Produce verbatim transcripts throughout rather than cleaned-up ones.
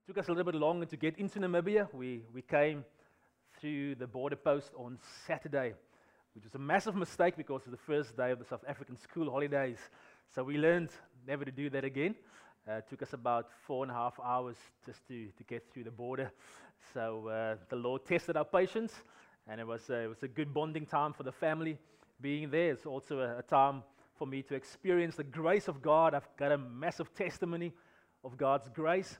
took us a little bit longer to get into Namibia. We, we came through the border post on Saturday, which was a massive mistake because it was the first day of the South African school holidays. So we learned never to do that again. Uh, it took us about four and a half hours just to, to get through the border. So uh, the Lord tested our patience, and it was, uh, it was a good bonding time for the family being there. It's also a, a time for me to experience the grace of God. I've got a massive testimony of God's grace.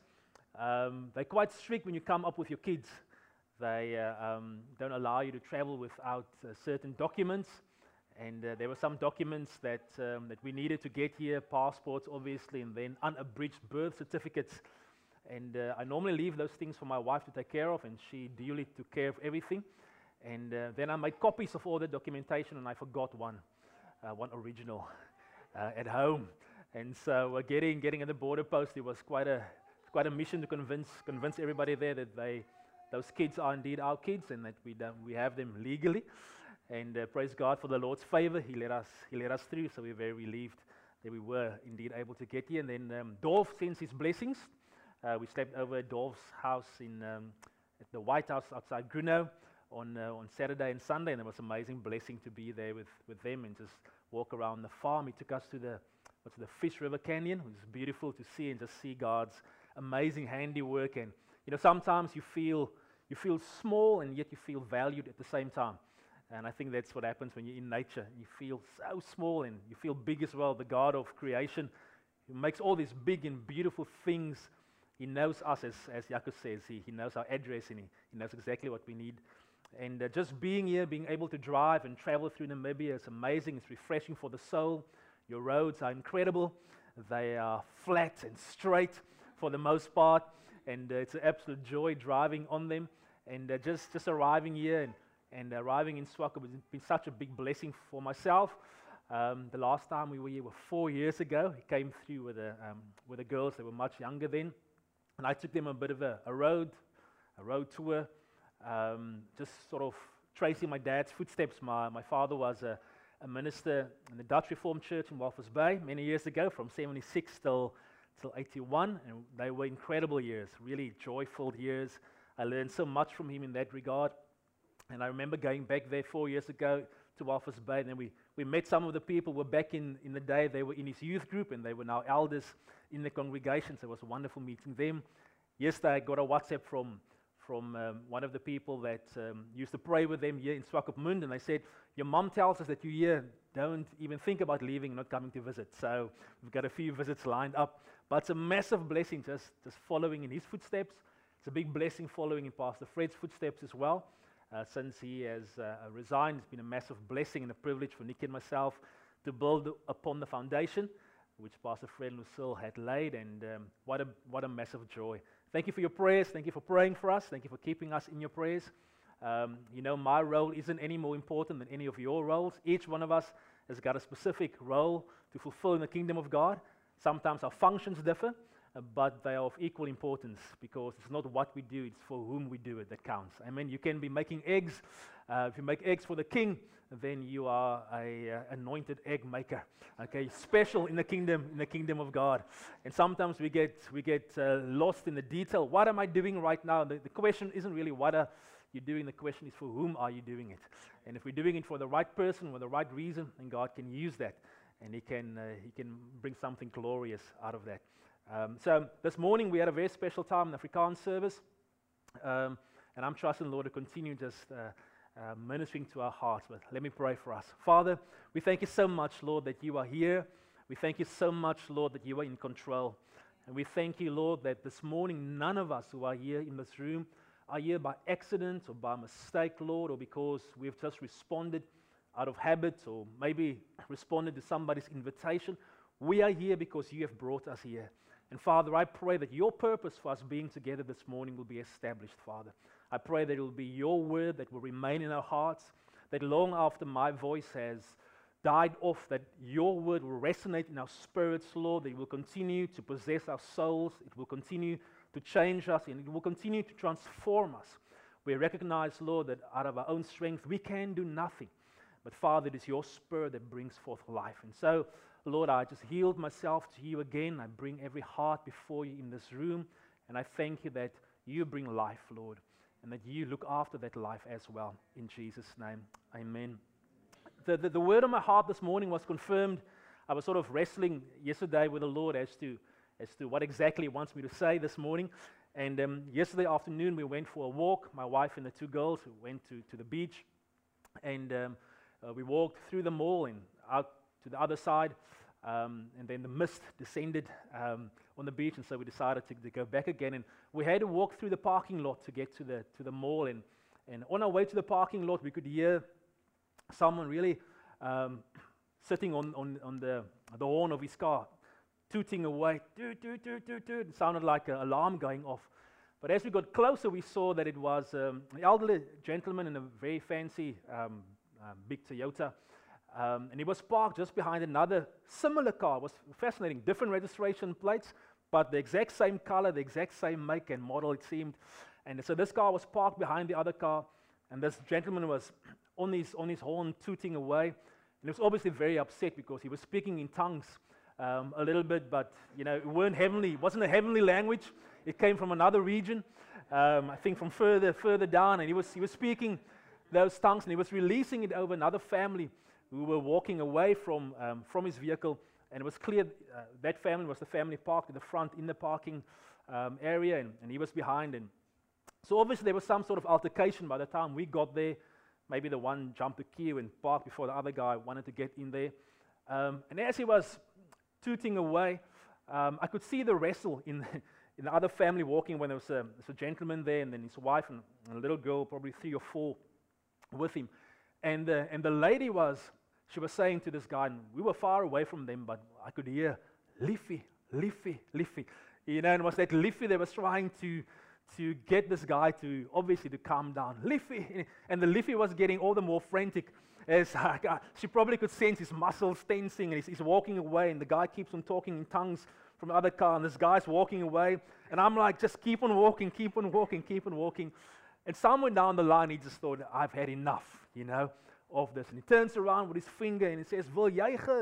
Um, they're quite strict when you come up with your kids. They uh, um, don't allow you to travel without uh, certain documents. And uh, there were some documents that, um, that we needed to get here, passports obviously, and then unabridged birth certificates. And uh, I normally leave those things for my wife to take care of, and she duly took care of everything. And uh, then I made copies of all the documentation, and I forgot one, uh, one original uh, at home. And so uh, getting getting at the border post, it was quite a quite a mission to convince convince everybody there that they those kids are indeed our kids, and that we don't, we have them legally. And uh, praise God for the Lord's favor. He let us He let us through, so we're very relieved that we were indeed able to get here. And then um, Dorf sends his blessings. Uh, we slept over at Dorf's house in um, at the White House outside Gruno on uh, on Saturday and Sunday, and it was an amazing blessing to be there with, with them and just walk around the farm. He took us to the what's the Fish River Canyon, which is beautiful to see, and just see God's amazing handiwork. And you know, sometimes you feel you feel small, and yet you feel valued at the same time. And I think that's what happens when you're in nature. You feel so small, and you feel big as well. The God of creation, who makes all these big and beautiful things, He knows us, as, as Jaco says. He, he knows our address, and he, he knows exactly what we need. And uh, just being here, being able to drive and travel through Namibia is amazing. It's refreshing for the soul. Your roads are incredible. They are flat and straight for the most part, and uh, it's an absolute joy driving on them. And uh, just, just arriving here and, and arriving in Swakop has been such a big blessing for myself. Um, the last time we were here was four years ago. He came through with the um, with the girls. They were much younger then, and I took them a bit of a, a road, a road tour, um, just sort of tracing my dad's footsteps. My my father was a, a minister in the Dutch Reformed Church in Walvis Bay many years ago, from seventy-six till till eighty-one, and they were incredible years, really joyful years. I learned so much from him in that regard. And I remember going back there four years ago to Walvis Bay, and then we, we met some of the people who were back in, in the day. They were in his youth group, and they were now elders in the congregation, so it was wonderful meeting them. Yesterday I got a WhatsApp from, from um, one of the people that um, used to pray with them here in Swakopmund, and they said, your mom tells us that you're here, don't even think about leaving, not coming to visit. So we've got a few visits lined up, but it's a massive blessing just, just following in his footsteps. It's a big blessing following in Pastor Fred's footsteps as well. Uh, since he has uh, resigned, it's been a massive blessing and a privilege for Nick and myself to build upon the foundation which Pastor Fred and Lucille had laid, and um, what a what a massive joy. Thank you for your prayers. Thank you for praying for us. Thank you for keeping us in your prayers. Um, you know, my role isn't any more important than any of your roles. Each one of us has got a specific role to fulfill in the kingdom of God. Sometimes our functions differ, Uh, but they are of equal importance, because it's not what we do, it's for whom we do it that counts. I mean, you can be making eggs. Uh, if you make eggs for the king, then you are a uh, anointed egg maker. Okay, special in the kingdom, in the kingdom of God. And sometimes we get we get uh, lost in the detail. What am I doing right now? The, the question isn't really what are you doing. The question is, for whom are you doing it? And if we're doing it for the right person, for the right reason, then God can use that, and He can uh, He can bring something glorious out of that. Um, so this morning we had a very special time in the Afrikaans service, um, and I'm trusting the Lord to continue just uh, uh, ministering to our hearts. But let me pray for us. Father, we thank you so much, Lord, that you are here. We thank you so much, Lord, that you are in control. And we thank you, Lord, that this morning none of us who are here in this room are here by accident or by mistake, Lord, or because we've just responded out of habit, or maybe responded to somebody's invitation. We are here because you have brought us here. And Father, I pray that your purpose for us being together this morning will be established, Father. I pray that it will be your word that will remain in our hearts, that long after my voice has died off, that your word will resonate in our spirits, Lord, that it will continue to possess our souls, it will continue to change us, and it will continue to transform us. We recognize, Lord, that out of our own strength we can do nothing. But Father, it is your Spirit that brings forth life. And so, Lord, I just yield myself to you again. I bring every heart before you in this room, And I thank you that you bring life, Lord, and that you look after that life as well. In Jesus' name, amen. The, the, the word on my heart this morning was confirmed. I was sort of wrestling yesterday with the Lord as to, as to what exactly He wants me to say this morning. And um, yesterday afternoon, we went for a walk, my wife and the two girls who went to, to the beach. And um, uh, we walked through the mall and out to the other side. Um, and then the mist descended um, on the beach, and so we decided to, to go back again. And we had to walk through the parking lot to get to the to the mall. And, and on our way to the parking lot, we could hear someone really um, sitting on, on, on the, the horn of his car, tooting away, toot, toot, toot, toot, toot. It sounded like an alarm going off. But as we got closer, we saw that it was um, an elderly gentleman in a very fancy um, um, big Toyota. Um, and he was parked just behind another similar car. It was fascinating. Different registration plates, but the exact same color, the exact same make and model, it seemed. And so this car was parked behind the other car, and this gentleman was on his, on his horn tooting away. And he was obviously very upset because he was speaking in tongues um, a little bit, but you know, it weren't heavenly. It wasn't a heavenly language. It came from another region, um, I think from further further down, and he was he was speaking those tongues, and he was releasing it over another family who were walking away from um, from his vehicle, and it was clear uh, that family was the family parked in the front in the parking um, area, and, and he was behind. And so obviously there was some sort of altercation by the time we got there. Maybe the one jumped the queue and parked before the other guy wanted to get in there. Um, and as he was tooting away, um, I could see the wrestle in, in the other family walking when there was a, there was a gentleman there, and then his wife and, and a little girl, probably three or four, with him. And the, and the lady was, she was saying to this guy, and we were far away from them, but I could hear, Liffy, Liffy, Liffy. You know, and it was that Liffy that was trying to, to get this guy to, obviously, to calm down. Liffy. And the Liffy was getting all the more frantic as uh, she probably could sense his muscles tensing, and he's, he's walking away, and the guy keeps on talking in tongues from the other car, and this guy's walking away. And I'm like, just keep on walking, keep on walking, keep on walking. And somewhere down the line, he just thought, I've had enough, you know, of this. And he turns around with his finger and he says, Wil jy ge,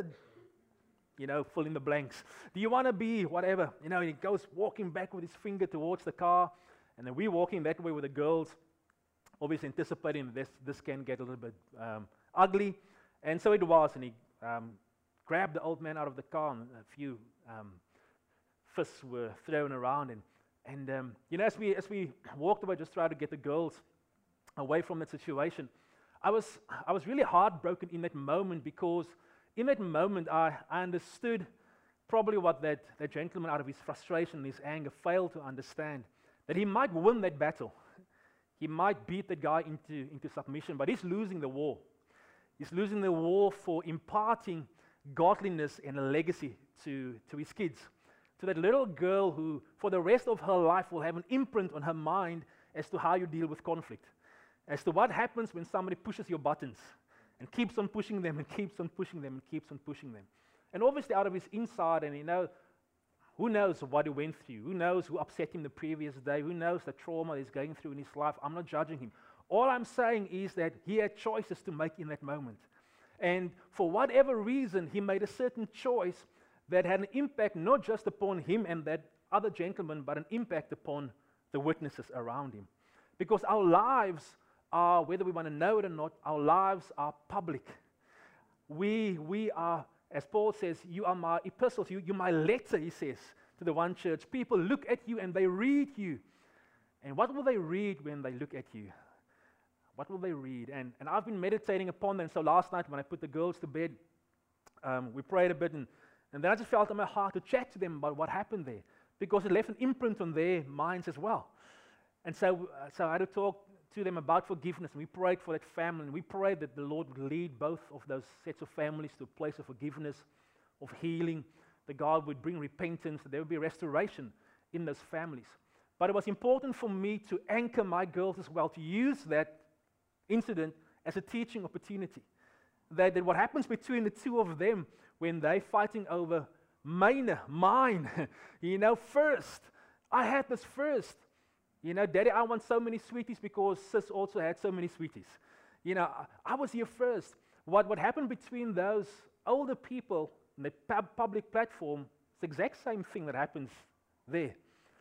you know, fill in the blanks. Do you want to be whatever? You know, he goes walking back with his finger towards the car. And then we're walking that way with the girls, obviously anticipating this, this can get a little bit um, ugly. And so it was. And he um, grabbed the old man out of the car, and a few um, fists were thrown around. And And, um, you know, as we, as we walked away, just trying to get the girls away from that situation, I was, I was really heartbroken in that moment, because in that moment I, I understood probably what that, that gentleman, out of his frustration and his anger, failed to understand, that he might win that battle. He might beat that guy into, into submission, but he's losing the war. He's losing the war for imparting godliness and a legacy to, to his kids. To that little girl who, for the rest of her life, will have an imprint on her mind as to how you deal with conflict, as to what happens when somebody pushes your buttons and keeps on pushing them and keeps on pushing them and keeps on pushing them. And obviously out of his inside, and you know, who knows what he went through, who knows who upset him the previous day, who knows the trauma he's going through in his life. I'm not judging him. All I'm saying is that he had choices to make in that moment. And for whatever reason, he made a certain choice that had an impact not just upon him and that other gentleman, but an impact upon the witnesses around him. Because our lives are, whether we want to know it or not, our lives are public. We, we are, as Paul says, you are my epistles, you, you're my letter, he says, to the one church. People look at you and they read you. And what will they read when they look at you? What will they read? And, and I've been meditating upon that. And so last night when I put the girls to bed, um, we prayed a bit, and And then I just felt in my heart to chat to them about what happened there, because it left an imprint on their minds as well. And so, uh, so I had to talk to them about forgiveness, and we prayed for that family, and we prayed that the Lord would lead both of those sets of families to a place of forgiveness, of healing, that God would bring repentance, that there would be restoration in those families. But it was important for me to anchor my girls as well, to use that incident as a teaching opportunity. That, that what happens between the two of them when they're fighting over mine, mine, you know, first. I had this first. You know, Daddy, I want so many sweeties because Sis also had so many sweeties. You know, I, I was here first. What, what happened between those older people on the pub, public platform, it's the exact same thing that happens there.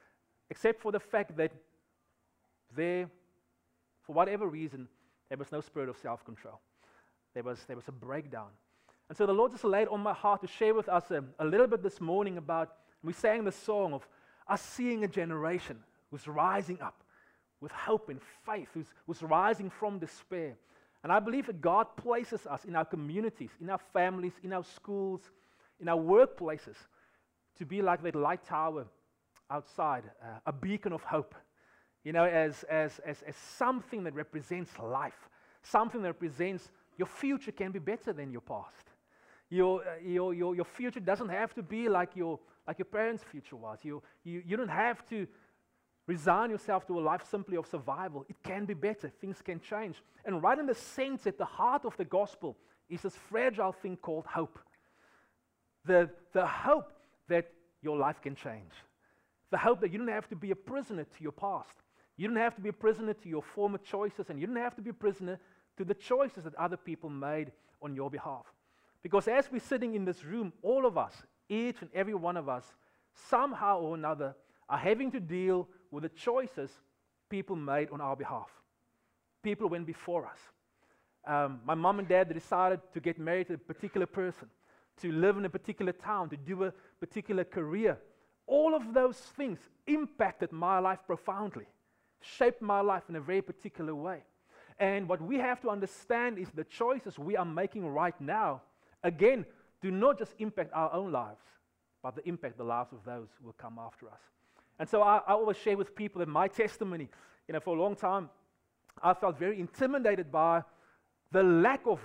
except for the fact that there, for whatever reason, there was no spirit of self-control. There was, there was a breakdown. And so the Lord just laid on my heart to share with us a, a little bit this morning about, we sang the song of us seeing a generation who's rising up with hope and faith, who's, who's rising from despair. And I believe that God places us in our communities, in our families, in our schools, in our workplaces, to be like that light tower outside, uh, a beacon of hope, you know, as, as, as, as something that represents life, something that represents your future can be better than your past. Your, uh, your, your, your future doesn't have to be like your, like your parents' future was. You, you, you don't have to resign yourself to a life simply of survival. It can be better. Things can change. And right in the sense, at the heart of the gospel is this fragile thing called hope. The, the hope that your life can change. The hope that you don't have to be a prisoner to your past. You don't have to be a prisoner to your former choices, and you don't have to be a prisoner to the choices that other people made on your behalf. Because as we're sitting in this room, all of us, each and every one of us, somehow or another, are having to deal with the choices people made on our behalf. People went before us. Um, my mom and dad decided to get married to a particular person, to live in a particular town, to do a particular career. All of those things impacted my life profoundly, shaped my life in a very particular way. And what we have to understand is the choices we are making right now, again, do not just impact our own lives, but they impact the lives of those who will come after us. And so I, I always share with people that my testimony, you know, for a long time, I felt very intimidated by the lack of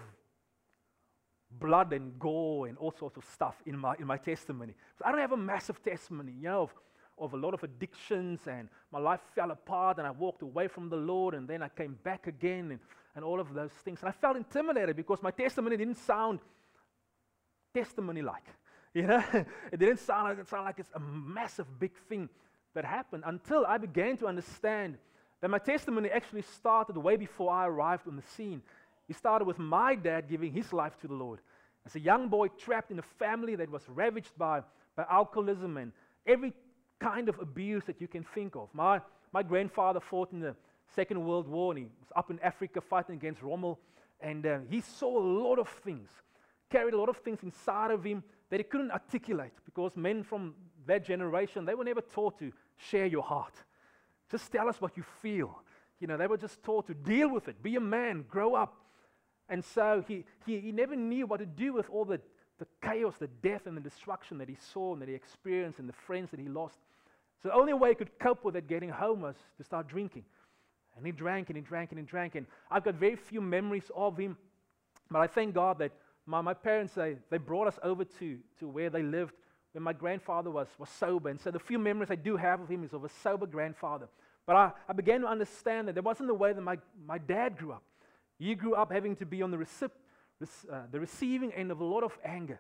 blood and gore and all sorts of stuff in my in my testimony. So I don't have a massive testimony, you know, of, of a lot of addictions, and my life fell apart, and I walked away from the Lord, and then I came back again, and, and all of those things. And I felt intimidated because my testimony didn't sound testimony-like, you know. It didn't sound like, it sounded like it's a massive, big thing that happened, until I began to understand that my testimony actually started way before I arrived on the scene. It started with my dad giving his life to the Lord. As a young boy trapped in a family that was ravaged by, by alcoholism and every kind of abuse that you can think of. My, my grandfather fought in the Second World War, and he was up in Africa fighting against Rommel, and uh, he saw a lot of things, carried a lot of things inside of him that he couldn't articulate, because men from that generation, they were never taught to share your heart. Just tell us what you feel. You know, they were just taught to deal with it, be a man, grow up. And so he, he, he never knew what to do with all the, the chaos, the death, and the destruction that he saw and that he experienced, and the friends that he lost. So the only way he could cope with it getting home was to start drinking. And he drank and he drank and he drank. And I've got very few memories of him. But I thank God that my, my parents, they, they brought us over to, to where they lived when my grandfather was, was sober. And so the few memories I do have of him is of a sober grandfather. But I, I began to understand that there wasn't the way that my, my dad grew up. He grew up having to be on the, recip, uh, the receiving end of a lot of anger.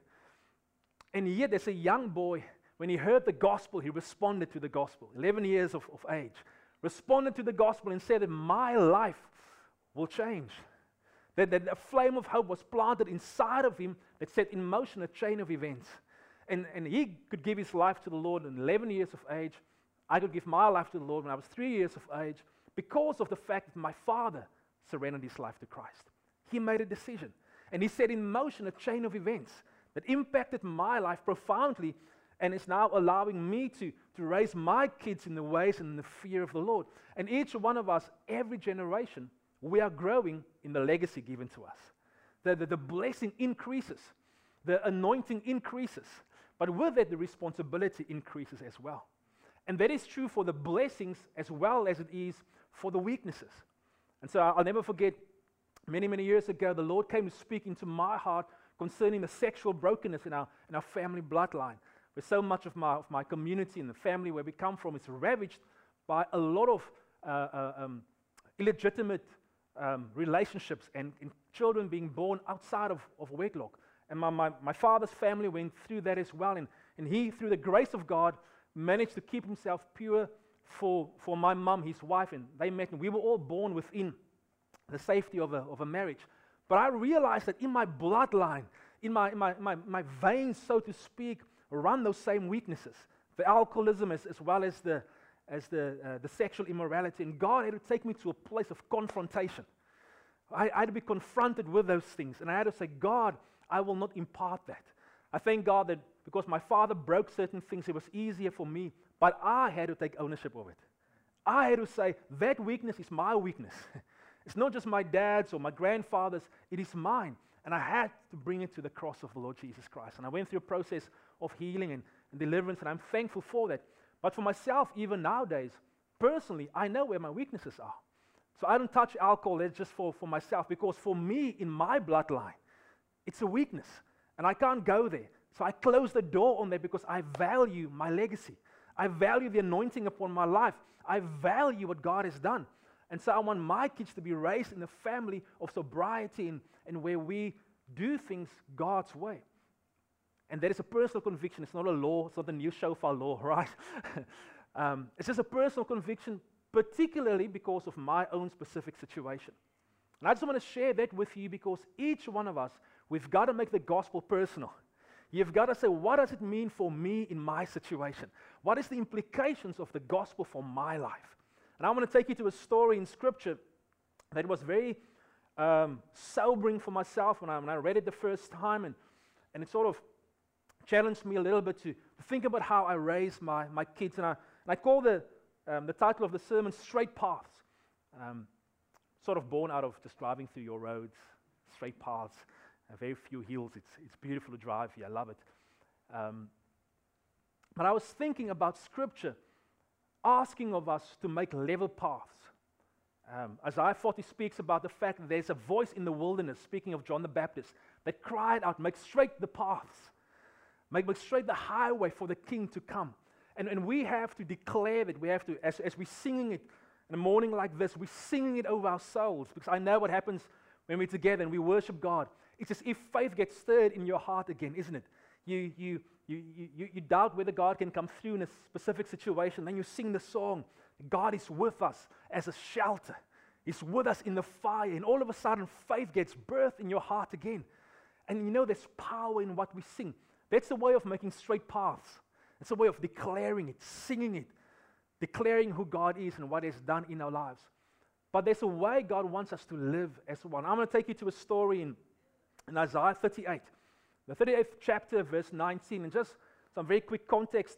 And yet, as a young boy, when he heard the gospel, he responded to the gospel. eleven years of, of age. Responded to the gospel and said that my life will change. That, that a flame of hope was planted inside of him that set in motion a chain of events. And, and he could give his life to the Lord at eleven years of age. I could give my life to the Lord when I was three years of age, because of the fact that my father surrendered his life to Christ. He made a decision, and he set in motion a chain of events that impacted my life profoundly, and is now allowing me to, to raise my kids in the ways and in the fear of the Lord. And each one of us, every generation, we are growing in the legacy given to us. The, the, the blessing increases, the anointing increases, but with it the responsibility increases as well. And that is true for the blessings as well as it is for the weaknesses. And so I'll never forget, many, many years ago, the Lord came to speak into my heart concerning the sexual brokenness in our, in our family bloodline, where so much of my, of my community and the family where we come from is ravaged by a lot of uh, uh, um, illegitimate um, relationships and, and children being born outside of, of wedlock. And my, my, my father's family went through that as well, and, and he, through the grace of God, managed to keep himself pure for, for my mum, his wife, and they met, and we were all born within the safety of a, of a marriage. But I realized that in my bloodline, in my, in my, my, my veins, so to speak, run those same weaknesses. The alcoholism as, as well as the, as the, uh, the sexual immorality. And God had to take me to a place of confrontation. I, I had to be confronted with those things. And I had to say, God, I will not impart that. I thank God that because my father broke certain things, it was easier for me. But I had to take ownership of it. I had to say, that weakness is my weakness. It's not just my dad's or my grandfather's, it is mine. And I had to bring it to the cross of the Lord Jesus Christ. And I went through a process of healing and, and deliverance, and I'm thankful for that. But for myself, even nowadays, personally, I know where my weaknesses are. So I don't touch alcohol, that's just for, for myself, because for me, in my bloodline, it's a weakness. And I can't go there. So I close the door on that because I value my legacy. I value the anointing upon my life. I value what God has done. And so I want my kids to be raised in a family of sobriety and, and where we do things God's way. And that is a personal conviction. It's not a law. It's not a new shofar law, right? um, it's just a personal conviction, particularly because of my own specific situation. And I just want to share that with you because each one of us, we've got to make the gospel personal. You've got to say, what does it mean for me in my situation? What is the implications of the gospel for my life? And I want to take you to a story in Scripture that was very um, sobering for myself when I, when I read it the first time, and, and it sort of challenged me a little bit to, to think about how I raise my, my kids. And I, and I call the, um, the title of the sermon, Straight Paths, um, sort of born out of just driving through your roads, straight paths, uh, very few hills. It's, it's beautiful to drive here. I love it. Um, but I was thinking about Scripture asking of us to make level paths. Um, Isaiah forty speaks about the fact that there's a voice in the wilderness, speaking of John the Baptist, that cried out, make straight the paths, make, make straight the highway for the King to come. And, and we have to declare that, we have to, as, as we're singing it in a morning like this, we're singing it over our souls, because I know what happens when we're together and we worship God. It's as if faith gets stirred in your heart again, isn't it? You, you, you, you, you doubt whether God can come through in a specific situation. Then you sing the song, God is with us as a shelter. He's with us in the fire. And all of a sudden, faith gets birthed in your heart again. And you know there's power in what we sing. That's the way of making straight paths. It's a way of declaring it, singing it, declaring who God is and what He has done in our lives. But there's a way God wants us to live as one. I'm going to take you to a story in, in Isaiah thirty-eight. The thirty-eighth chapter, verse nineteen, and just some very quick context.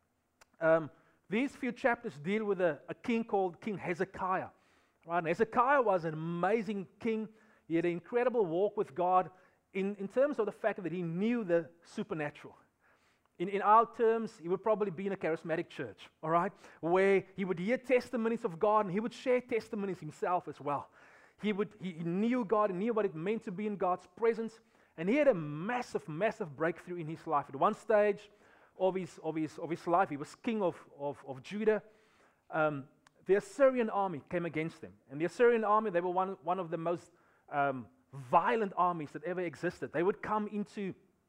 Um, these few chapters deal with a, a king called King Hezekiah. Right? And Hezekiah was an amazing king. He had an incredible walk with God in, in terms of the fact that he knew the supernatural. In, in our terms, he would probably be in a charismatic church, all right, where he would hear testimonies of God and he would share testimonies himself as well. He, would, he, he knew God and knew what it meant to be in God's presence. And he had a massive, massive breakthrough in his life. At one stage of his, of his, of his life, he was king of, of, of Judah. Um, the Assyrian army came against him. And the Assyrian army, they were one, one of the most um, violent armies that ever existed. They would come into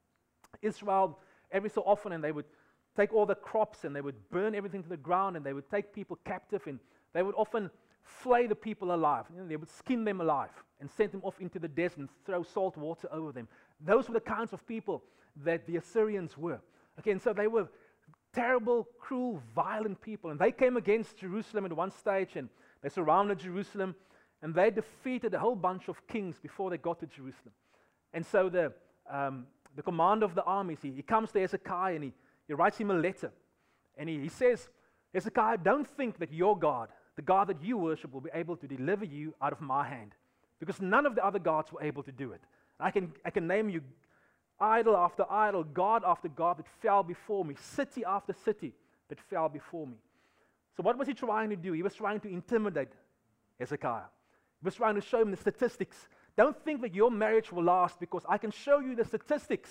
Israel every so often, and they would take all the crops, and they would burn everything to the ground, and they would take people captive, and they would often flay the people alive. You know, they would skin them alive and send them off into the desert and throw salt water over them. Those were the kinds of people that the Assyrians were. Okay, and so they were terrible, cruel, violent people. And they came against Jerusalem at one stage, and they surrounded Jerusalem, and they defeated a whole bunch of kings before they got to Jerusalem. And so the, um, the commander of the armies, he, he comes to Hezekiah, and he, he writes him a letter. And he, he says, Hezekiah, don't think that your God, the God that you worship, will be able to deliver you out of my hand, because none of the other gods were able to do it. I can, I can name you idol after idol, God after God that fell before me, city after city that fell before me. So what was he trying to do? He was trying to intimidate Hezekiah. He was trying to show him the statistics. Don't think that your marriage will last, because I can show you the statistics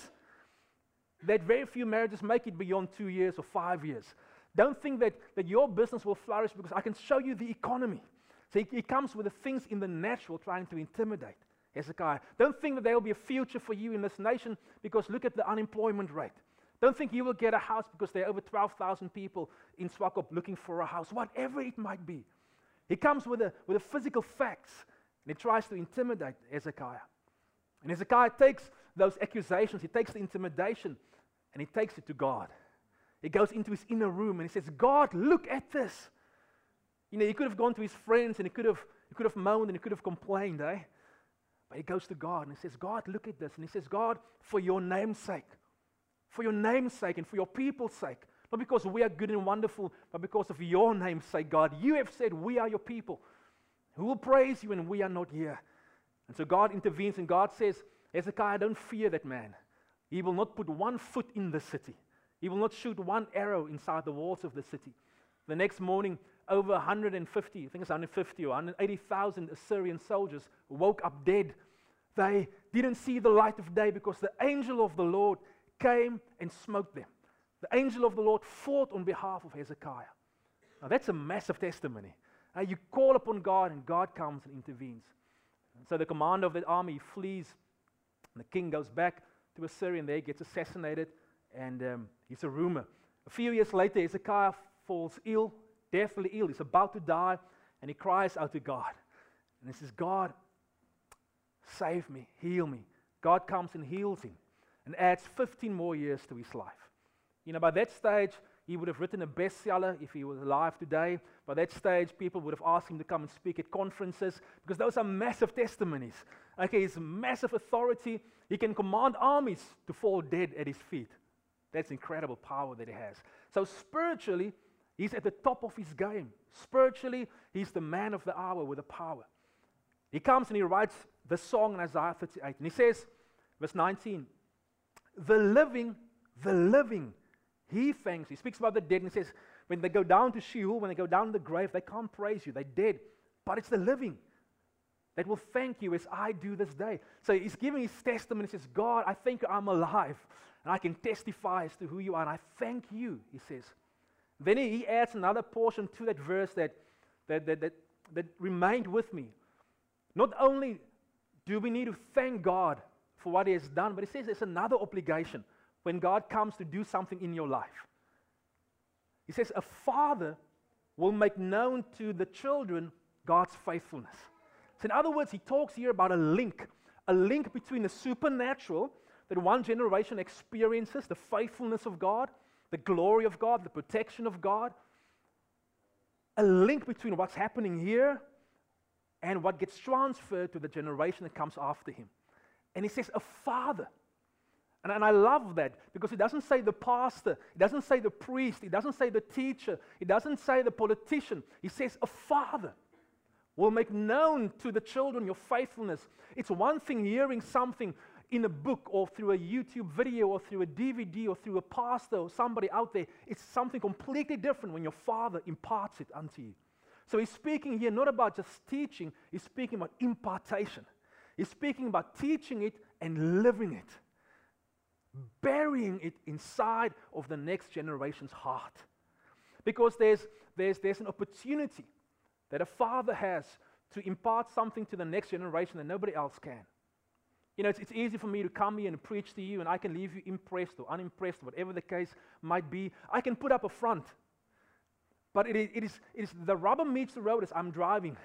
that very few marriages make it beyond two years or five years. Don't think that, that your business will flourish, because I can show you the economy. So he, he comes with the things in the natural trying to intimidate Hezekiah. Don't think that there will be a future for you in this nation, because look at the unemployment rate. Don't think you will get a house because there are over twelve thousand people in Swakop looking for a house, whatever it might be. He comes with the with the physical facts, and he tries to intimidate Hezekiah. And Hezekiah takes those accusations, he takes the intimidation, and he takes it to God. He goes into his inner room and he says, God, look at this. You know, he could have gone to his friends and he could have, he could have moaned and he could have complained, eh? But he goes to God and he says, God, look at this. And he says, God, for your name's sake, for your name's sake and for your people's sake, not because we are good and wonderful, but because of your name's sake, God, you have said we are your people who will praise you when we are not here. And so God intervenes and God says, Hezekiah, don't fear that man. He will not put one foot in the city. He will not shoot one arrow inside the walls of the city. The next morning, over one hundred fifty, I think it's one hundred fifty or one hundred eighty thousand Assyrian soldiers woke up dead. They didn't see the light of day because the angel of the Lord came and smote them. The angel of the Lord fought on behalf of Hezekiah. Now that's a massive testimony. Uh, you call upon God and God comes and intervenes. And so the commander of that army flees. And the king goes back to Assyria and there he gets assassinated. And um, it's a rumor. A few years later, Hezekiah falls ill, deathly ill. He's about to die. And he cries out to God. And he says, God, save me, heal me. God comes and heals him and adds fifteen more years to his life. You know, by that stage, he would have written a bestseller if he was alive today. By that stage, people would have asked him to come and speak at conferences because those are massive testimonies. Okay, he's massive authority. He can command armies to fall dead at his feet. That's incredible power that he has. So spiritually, he's at the top of his game. Spiritually, he's the man of the hour with the power. He comes and he writes the song in Isaiah thirty-eight. And he says, verse nineteen, the living, the living, he thanks. He speaks about the dead and he says, when they go down to Sheol, when they go down to the grave, they can't praise you. They're dead. But it's the living that will thank you as I do this day. So he's giving his testimony. He says, God, I think I'm alive. And I can testify as to who you are. And I thank you, he says. Then he, he adds another portion to that verse that, that, that, that, that remained with me. Not only do we need to thank God for what he has done, but he says there's another obligation when God comes to do something in your life. He says a father will make known to the children God's faithfulness. So in other words, he talks here about a link, a link between the supernatural that one generation experiences, the faithfulness of God, the glory of God, the protection of God, a link between what's happening here and what gets transferred to the generation that comes after him. And he says a father. And, and I love that because it doesn't say the pastor, it doesn't say the priest, it doesn't say the teacher, it doesn't say the politician. He says a father will make known to the children your faithfulness. It's one thing hearing something in a book or through a YouTube video or through a D V D or through a pastor or somebody out there. It's something completely different when your father imparts it unto you. So he's speaking here not about just teaching, he's speaking about impartation. He's speaking about teaching it and living it, burying it inside of the next generation's heart. Because there's, there's, there's an opportunity that a father has to impart something to the next generation that nobody else can. You know, it's, it's easy for me to come here and preach to you and I can leave you impressed or unimpressed, whatever the case might be. I can put up a front. But it is, it is, it is the rubber meets the road as I'm driving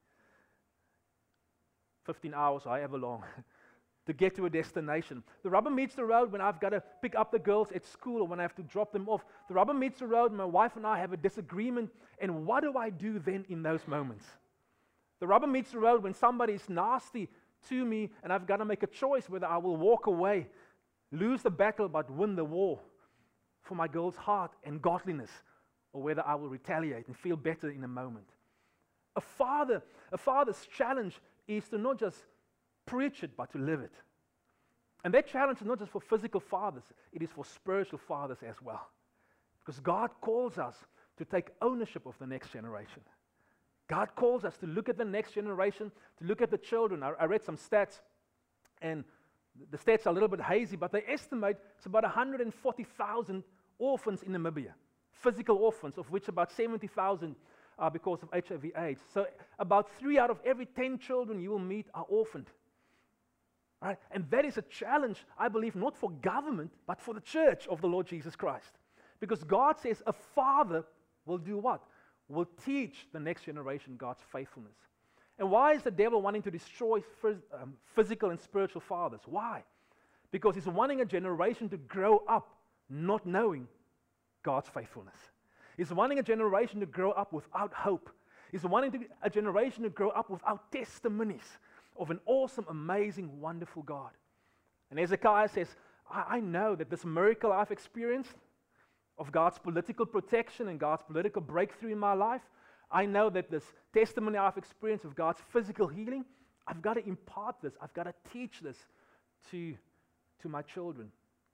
fifteen hours, however long, to get to a destination. The rubber meets the road when I've got to pick up the girls at school or when I have to drop them off. The rubber meets the road when my wife and I have a disagreement. And what do I do then in those moments? The rubber meets the road when somebody is nasty to me and I've got to make a choice whether I will walk away, lose the battle but win the war for my girl's heart and godliness, or whether I will retaliate and feel better in a moment. A father, a father's challenge is to not just preach it, but to live it. And that challenge is not just for physical fathers, it is for spiritual fathers as well. Because God calls us to take ownership of the next generation. God calls us to look at the next generation, to look at the children. I, I read some stats, and the stats are a little bit hazy, but they estimate it's about one hundred forty thousand orphans in Namibia. Physical orphans, of which about seventy thousand are because of H I V AIDS. So about three out of every ten children you will meet are orphaned. Right? And that is a challenge, I believe, not for government, but for the church of the Lord Jesus Christ. Because God says a father will do what? Will teach the next generation God's faithfulness. And why is the devil wanting to destroy phys- um, physical and spiritual fathers? Why? Because he's wanting a generation to grow up not knowing God's faithfulness. He's wanting a generation to grow up without hope. is wanting to, a generation to grow up without testimonies of an awesome, amazing, wonderful God. And Hezekiah says, I, I know that this miracle I've experienced of God's political protection and God's political breakthrough in my life, I know that this testimony I've experienced of God's physical healing, I've got to impart this, I've got to teach this to, to my children.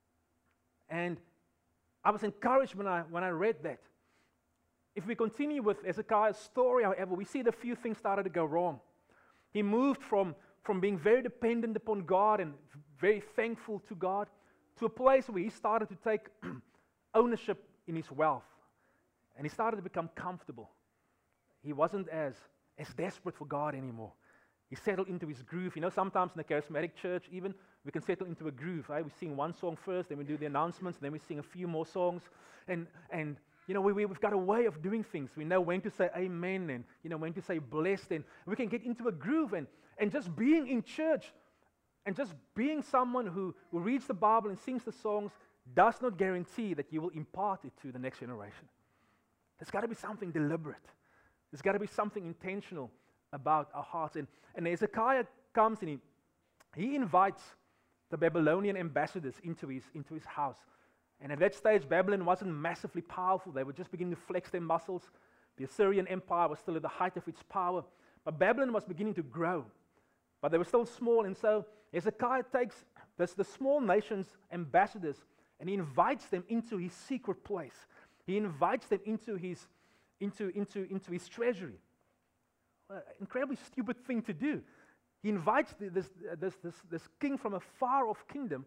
And I was encouraged when I, when I read that. If we continue with Hezekiah's story, however, we see the few things started to go wrong. He moved from, from being very dependent upon God and very thankful to God to a place where he started to take ownership in his wealth. And he started to become comfortable. He wasn't as, as desperate for God anymore. He settled into his groove. You know, sometimes in the charismatic church, even, we can settle into a groove. Right? We sing one song first, then we do the announcements, then we sing a few more songs. And, and you know, we, we, we've got a way of doing things. We know when to say amen and, you know, when to say blessed. And we can get into a groove. And, and just being in church and just being someone who, who reads the Bible and sings the songs does not guarantee that you will impart it to the next generation. There's got to be something deliberate. There's got to be something intentional about our hearts. And, and Hezekiah comes and he, he invites the Babylonian ambassadors into his, into his house. And at that stage, Babylon wasn't massively powerful. They were just beginning to flex their muscles. The Assyrian Empire was still at the height of its power. But Babylon was beginning to grow. But they were still small. And so Hezekiah takes this, the small nation's ambassadors and he invites them into his secret place. He invites them into his, into, into, into his treasury. Uh, incredibly stupid thing to do. He invites the, this, uh, this, this, this king from a far-off kingdom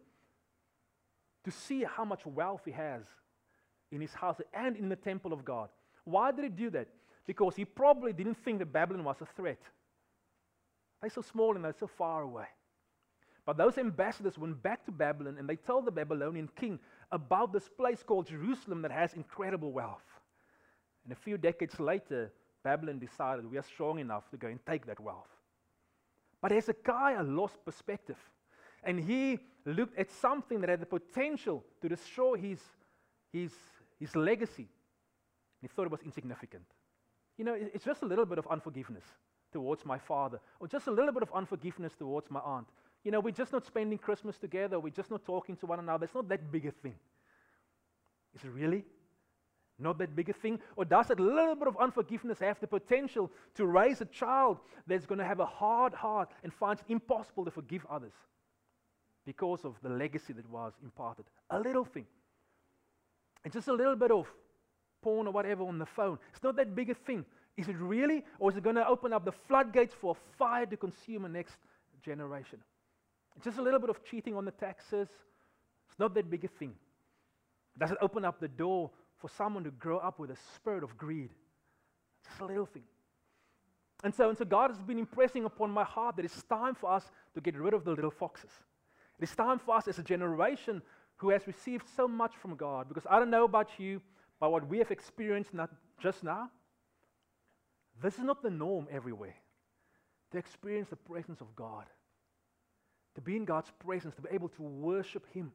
to see how much wealth he has in his house and in the temple of God. Why did he do that? Because he probably didn't think that Babylon was a threat. They're so small and they're so far away. But those ambassadors went back to Babylon and they told the Babylonian king about this place called Jerusalem that has incredible wealth. And a few decades later, Babylon decided we are strong enough to go and take that wealth. But Hezekiah lost perspective. And he looked at something that had the potential to destroy his, his, his legacy. He thought it was insignificant. You know, it's just a little bit of unforgiveness towards my father, or just a little bit of unforgiveness towards my aunt. You know, we're just not spending Christmas together, we're just not talking to one another. It's not that big a thing. Is it really not that big a thing? Or does that little bit of unforgiveness have the potential to raise a child that's going to have a hard heart and finds it impossible to forgive others because of the legacy that was imparted? A little thing. And just a little bit of porn or whatever on the phone. It's not that big a thing. Is it really? Or is it going to open up the floodgates for fire to consume the next generation? Just a little bit of cheating on the taxes. It's not that big a thing. Does it open up the door for someone to grow up with a spirit of greed? Just a little thing. And so, and so God has been impressing upon my heart that it's time for us to get rid of the little foxes. It's time for us as a generation who has received so much from God. Because I don't know about you, but what we have experienced not just now, this is not the norm everywhere. To experience the presence of God. To be in God's presence, to be able to worship Him.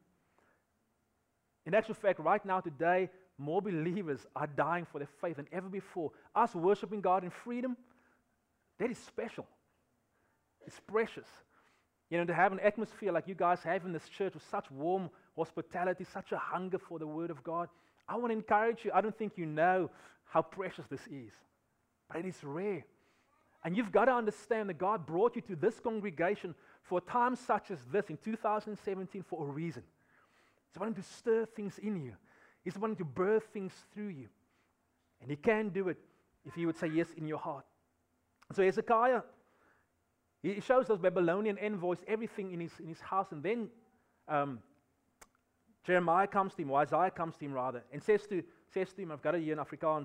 In actual fact, right now, today, more believers are dying for their faith than ever before. Us worshiping God in freedom, that is special. It's precious. You know, to have an atmosphere like you guys have in this church with such warm hospitality, such a hunger for the Word of God. I want to encourage you. I don't think you know how precious this is. But it is rare. And you've got to understand that God brought you to this congregation for a time such as this in two thousand seventeen for a reason. He's wanting to stir things in you. He's wanting to birth things through you. And He can do it if you would say yes in your heart. So Hezekiah, he shows those Babylonian envoys everything in his, in his house. And then um, Jeremiah comes to him, or Isaiah comes to him rather, and says to, says to him, I've got it here in Afrikaans,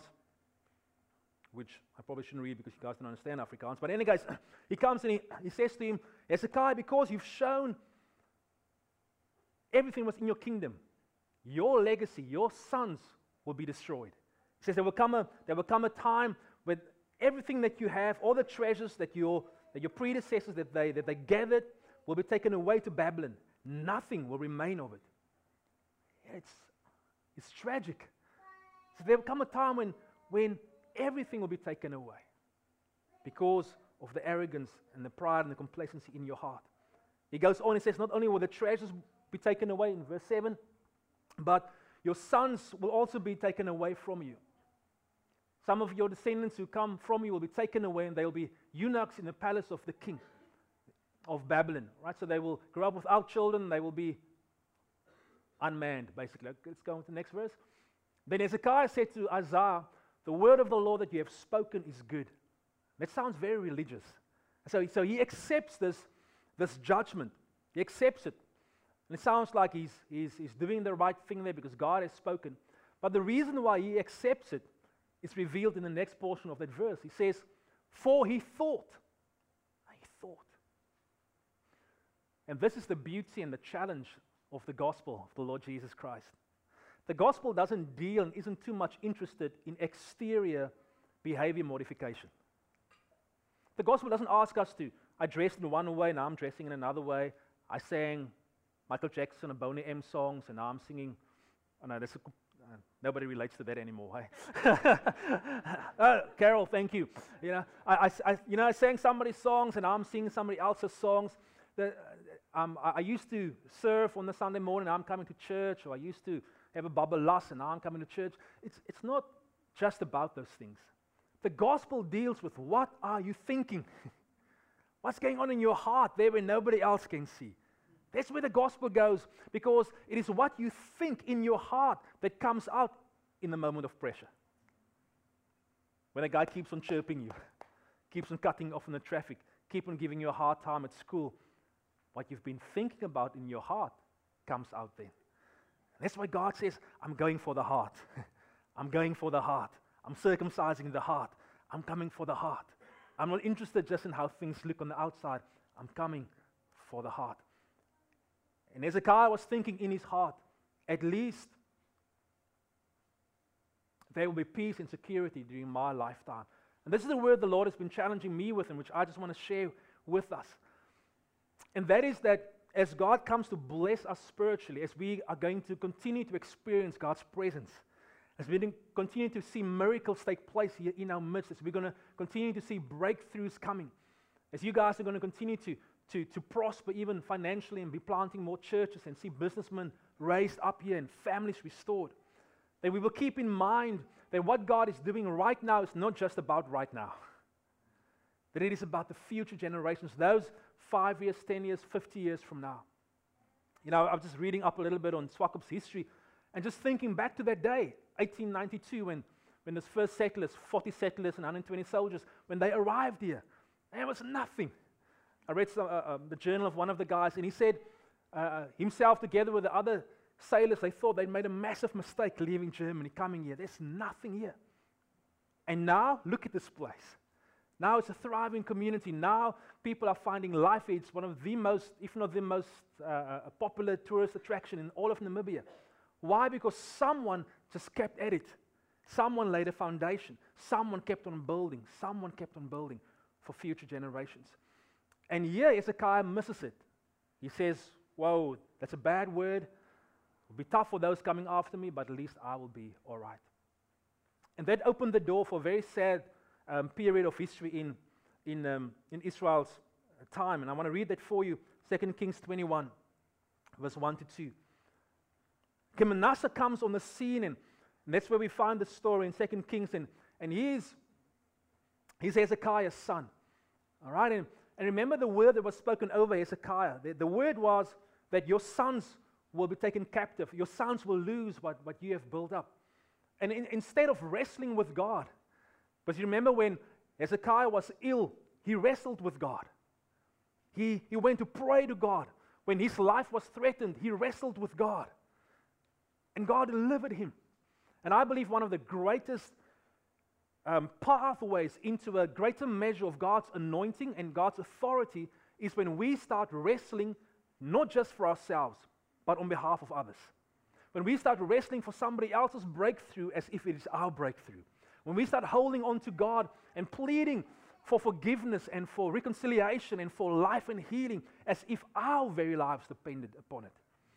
which I probably shouldn't read because you guys don't understand Afrikaans. But anyway, guys, he comes and he, he says to him, Hezekiah, because you've shown everything was in your kingdom, your legacy, your sons will be destroyed. He says there will come a, there will come a time when everything that you have, all the treasures that your, that your predecessors, that they, that they gathered, will be taken away to Babylon. Nothing will remain of it. It's, it's tragic. So there will come a time when, when everything will be taken away. because of the arrogance and the pride and the complacency in your heart. He goes on, he says, not only will the treasures be taken away in verse seven, but your sons will also be taken away from you. Some of your descendants who come from you will be taken away, and they will be eunuchs in the palace of the king of Babylon. Right? So they will grow up without children, they will be unmanned, basically. Let's go on to the next verse. Then Hezekiah said to Isaiah, the word of the Lord that you have spoken is good. That sounds very religious. So, so he accepts this, this judgment. He accepts it. And it sounds like he's, he's, he's doing the right thing there because God has spoken. But the reason why he accepts it is revealed in the next portion of that verse. He says, for he thought. He thought. And this is the beauty and the challenge of the gospel of the Lord Jesus Christ. The gospel doesn't deal and isn't too much interested in exterior behavior modification. The gospel doesn't ask us to, I dressed in one way, now I'm dressing in another way. I sang Michael Jackson and Boney M songs, and now I'm singing, oh no, that's a, uh, nobody relates to that anymore, hey? uh, Carol, thank you. You know, I, I, I, you know, I sang somebody's songs, and now I'm singing somebody else's songs. The, um, I, I used to surf on the Sunday morning, now I'm coming to church, or I used to have a bubble loss, and now I'm coming to church. It's, it's not just about those things. The gospel deals with what are you thinking? What's going on in your heart there where nobody else can see? That's where the gospel goes, because it is what you think in your heart that comes out in the moment of pressure. When a guy keeps on chirping you, keeps on cutting off in the traffic, keep on giving you a hard time at school, what you've been thinking about in your heart comes out then. That's why God says, I'm going for the heart. I'm going for the heart. I'm circumcising the heart. I'm coming for the heart. I'm not interested just in how things look on the outside. I'm coming for the heart. And Hezekiah was thinking in his heart, at least there will be peace and security during my lifetime. And this is the word the Lord has been challenging me with, and which I just want to share with us. And that is that as God comes to bless us spiritually, as we are going to continue to experience God's presence, as we continue to see miracles take place here in our midst, as we're going to continue to see breakthroughs coming, as you guys are going to continue to, to, to prosper even financially and be planting more churches and see businessmen raised up here and families restored, that we will keep in mind that what God is doing right now is not just about right now, that it is about the future generations, those five years, ten years, fifty years from now. You know, I was just reading up a little bit on Swakop's history and just thinking back to that day, eighteen ninety-two, when, when this first settlers, forty settlers and one hundred twenty soldiers, when they arrived here, there was nothing. I read some, uh, uh, the journal of one of the guys, and he said uh, himself together with the other sailors, they thought they'd made a massive mistake leaving Germany, coming here. There's nothing here. And now, look at this place. Now it's a thriving community. Now people are finding life. It's one of the most, if not the most uh, popular tourist attraction in all of Namibia. Why? Because someone just kept at it. Someone laid a foundation. Someone kept on building. Someone kept on building for future generations. And here Hezekiah misses it. He says, whoa, that's a bad word. It'll be tough for those coming after me, but at least I will be all right. And that opened the door for a very sad um, period of history in, in, um, in Israel's time. And I want to read that for you, Second Kings twenty-one, verse one to two. Okay, Manasseh comes on the scene, and, and that's where we find the story in Second Kings, and, and he is he's Hezekiah's son. All right, and, and remember the word that was spoken over Hezekiah. The, the word was that your sons will be taken captive. Your sons will lose what, what you have built up. And in, instead of wrestling with God, but you remember when Hezekiah was ill, he wrestled with God. He, he went to pray to God. When his life was threatened, he wrestled with God. And God delivered him. And I believe one of the greatest um, pathways into a greater measure of God's anointing and God's authority is when we start wrestling not just for ourselves, but on behalf of others. When we start wrestling for somebody else's breakthrough as if it is our breakthrough. When we start holding on to God and pleading for forgiveness and for reconciliation and for life and healing as if our very lives depended upon it.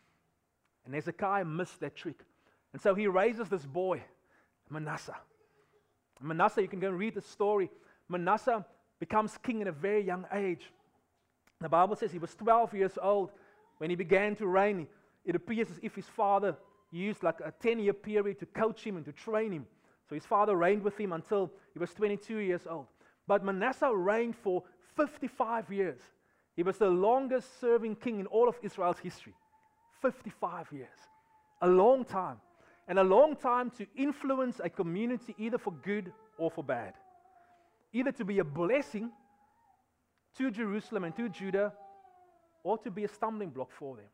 And Hezekiah missed that trick. And so he raises this boy, Manasseh. Manasseh, you can go and read the story. Manasseh becomes king at a very young age. The Bible says he was twelve years old when he began to reign. It appears as if his father used like a ten-year period to coach him and to train him. So his father reigned with him until he was twenty-two years old. But Manasseh reigned for fifty-five years. He was the longest serving king in all of Israel's history. fifty-five years. A long time. And a long time to influence a community either for good or for bad. Either to be a blessing to Jerusalem and to Judah, or to be a stumbling block for them.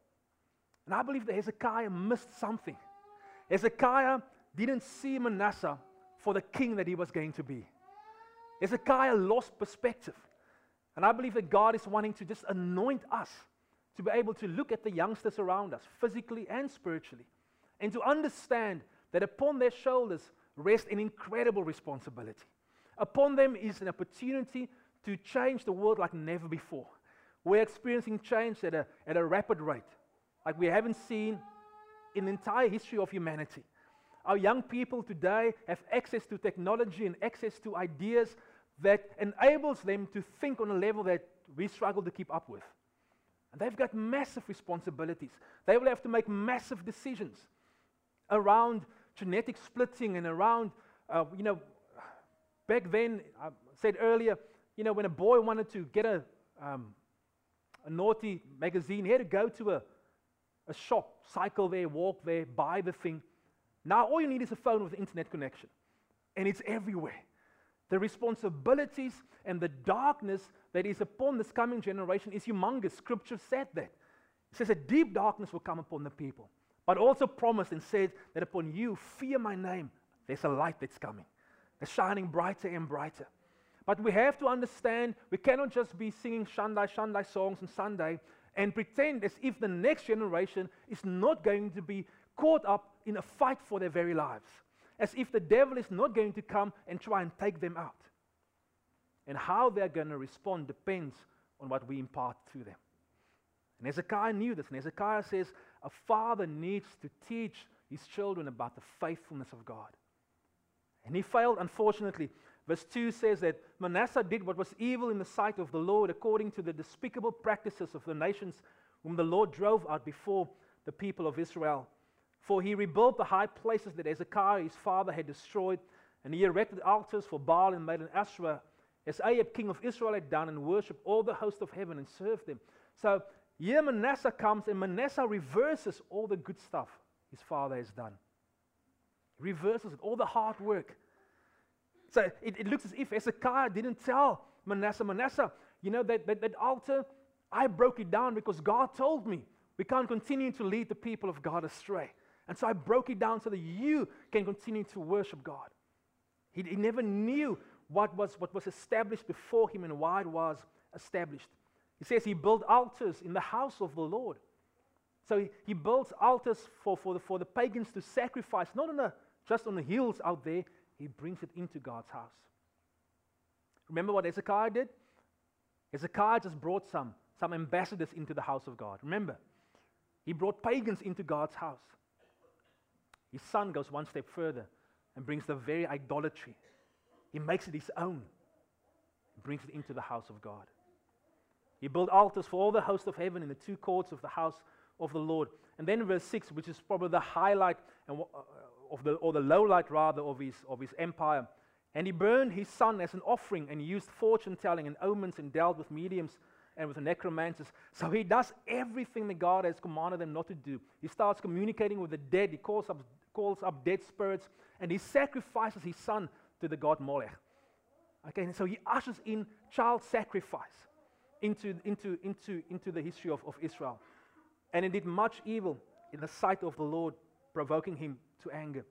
And I believe that Hezekiah missed something. Hezekiah didn't see Manasseh for the king that he was going to be. Hezekiah lost perspective. And I believe that God is wanting to just anoint us to be able to look at the youngsters around us, physically and spiritually, and to understand that upon their shoulders rests an incredible responsibility. Upon them is an opportunity to change the world like never before. We're experiencing change at a, at a rapid rate, like we haven't seen in the entire history of humanity. Our young people today have access to technology and access to ideas that enables them to think on a level that we struggle to keep up with. And they've got massive responsibilities. They will have to make massive decisions around genetic splitting and around, uh, you know, back then, I said earlier, you know, when a boy wanted to get a, um, a naughty magazine, he had to go to a, a shop, cycle there, walk there, buy the thing. Now all you need is a phone with an internet connection. And it's everywhere. The responsibilities and the darkness that is upon this coming generation is humongous. Scripture said that. It says a deep darkness will come upon the people. But also promised and said that upon you, fear my name, there's a light that's coming. It's shining brighter and brighter. But we have to understand, we cannot just be singing Shandai, Shandai songs on Sunday and pretend as if the next generation is not going to be caught up in a fight for their very lives. As if the devil is not going to come and try and take them out. And how they're going to respond depends on what we impart to them. And Hezekiah knew this. And Hezekiah says, a father needs to teach his children about the faithfulness of God. And he failed, unfortunately. Verse two says that Manasseh did what was evil in the sight of the Lord according to the despicable practices of the nations whom the Lord drove out before the people of Israel. For he rebuilt the high places that Hezekiah his father had destroyed, and he erected altars for Baal and made an Asherah, as Ahab king of Israel had done, and worshipped all the host of heaven and served them. So here Manasseh comes, and Manasseh reverses all the good stuff his father has done. He reverses it, all the hard work. So it, it looks as if Hezekiah didn't tell Manasseh, Manasseh, you know, that, that, that altar, I broke it down because God told me we can't continue to lead the people of God astray. And so I broke it down so that you can continue to worship God. He, he never knew what was, what was established before him and why it was established. He says he built altars in the house of the Lord. So he, he builds altars for, for, the, for the pagans to sacrifice, not on a, just on the hills out there. He brings it into God's house. Remember what Hezekiah did? Hezekiah just brought some, some ambassadors into the house of God. Remember, he brought pagans into God's house. His son goes one step further and brings the very idolatry. He makes it his own. He brings it into the house of God. He built altars for all the host of heaven in the two courts of the house of the Lord. And then verse six, which is probably the highlight and, uh, of the, or the lowlight rather of his, of his empire. And he burned his son as an offering and used fortune telling and omens and dealt with mediums and with the necromancers. So he does everything that God has commanded them not to do. He starts communicating with the dead. He calls up, calls up dead spirits, and he sacrifices his son to the god Molech. Okay, and so he ushers in child sacrifice into, into, into, into the history of, of Israel. And he did much evil in the sight of the Lord, provoking him to anger.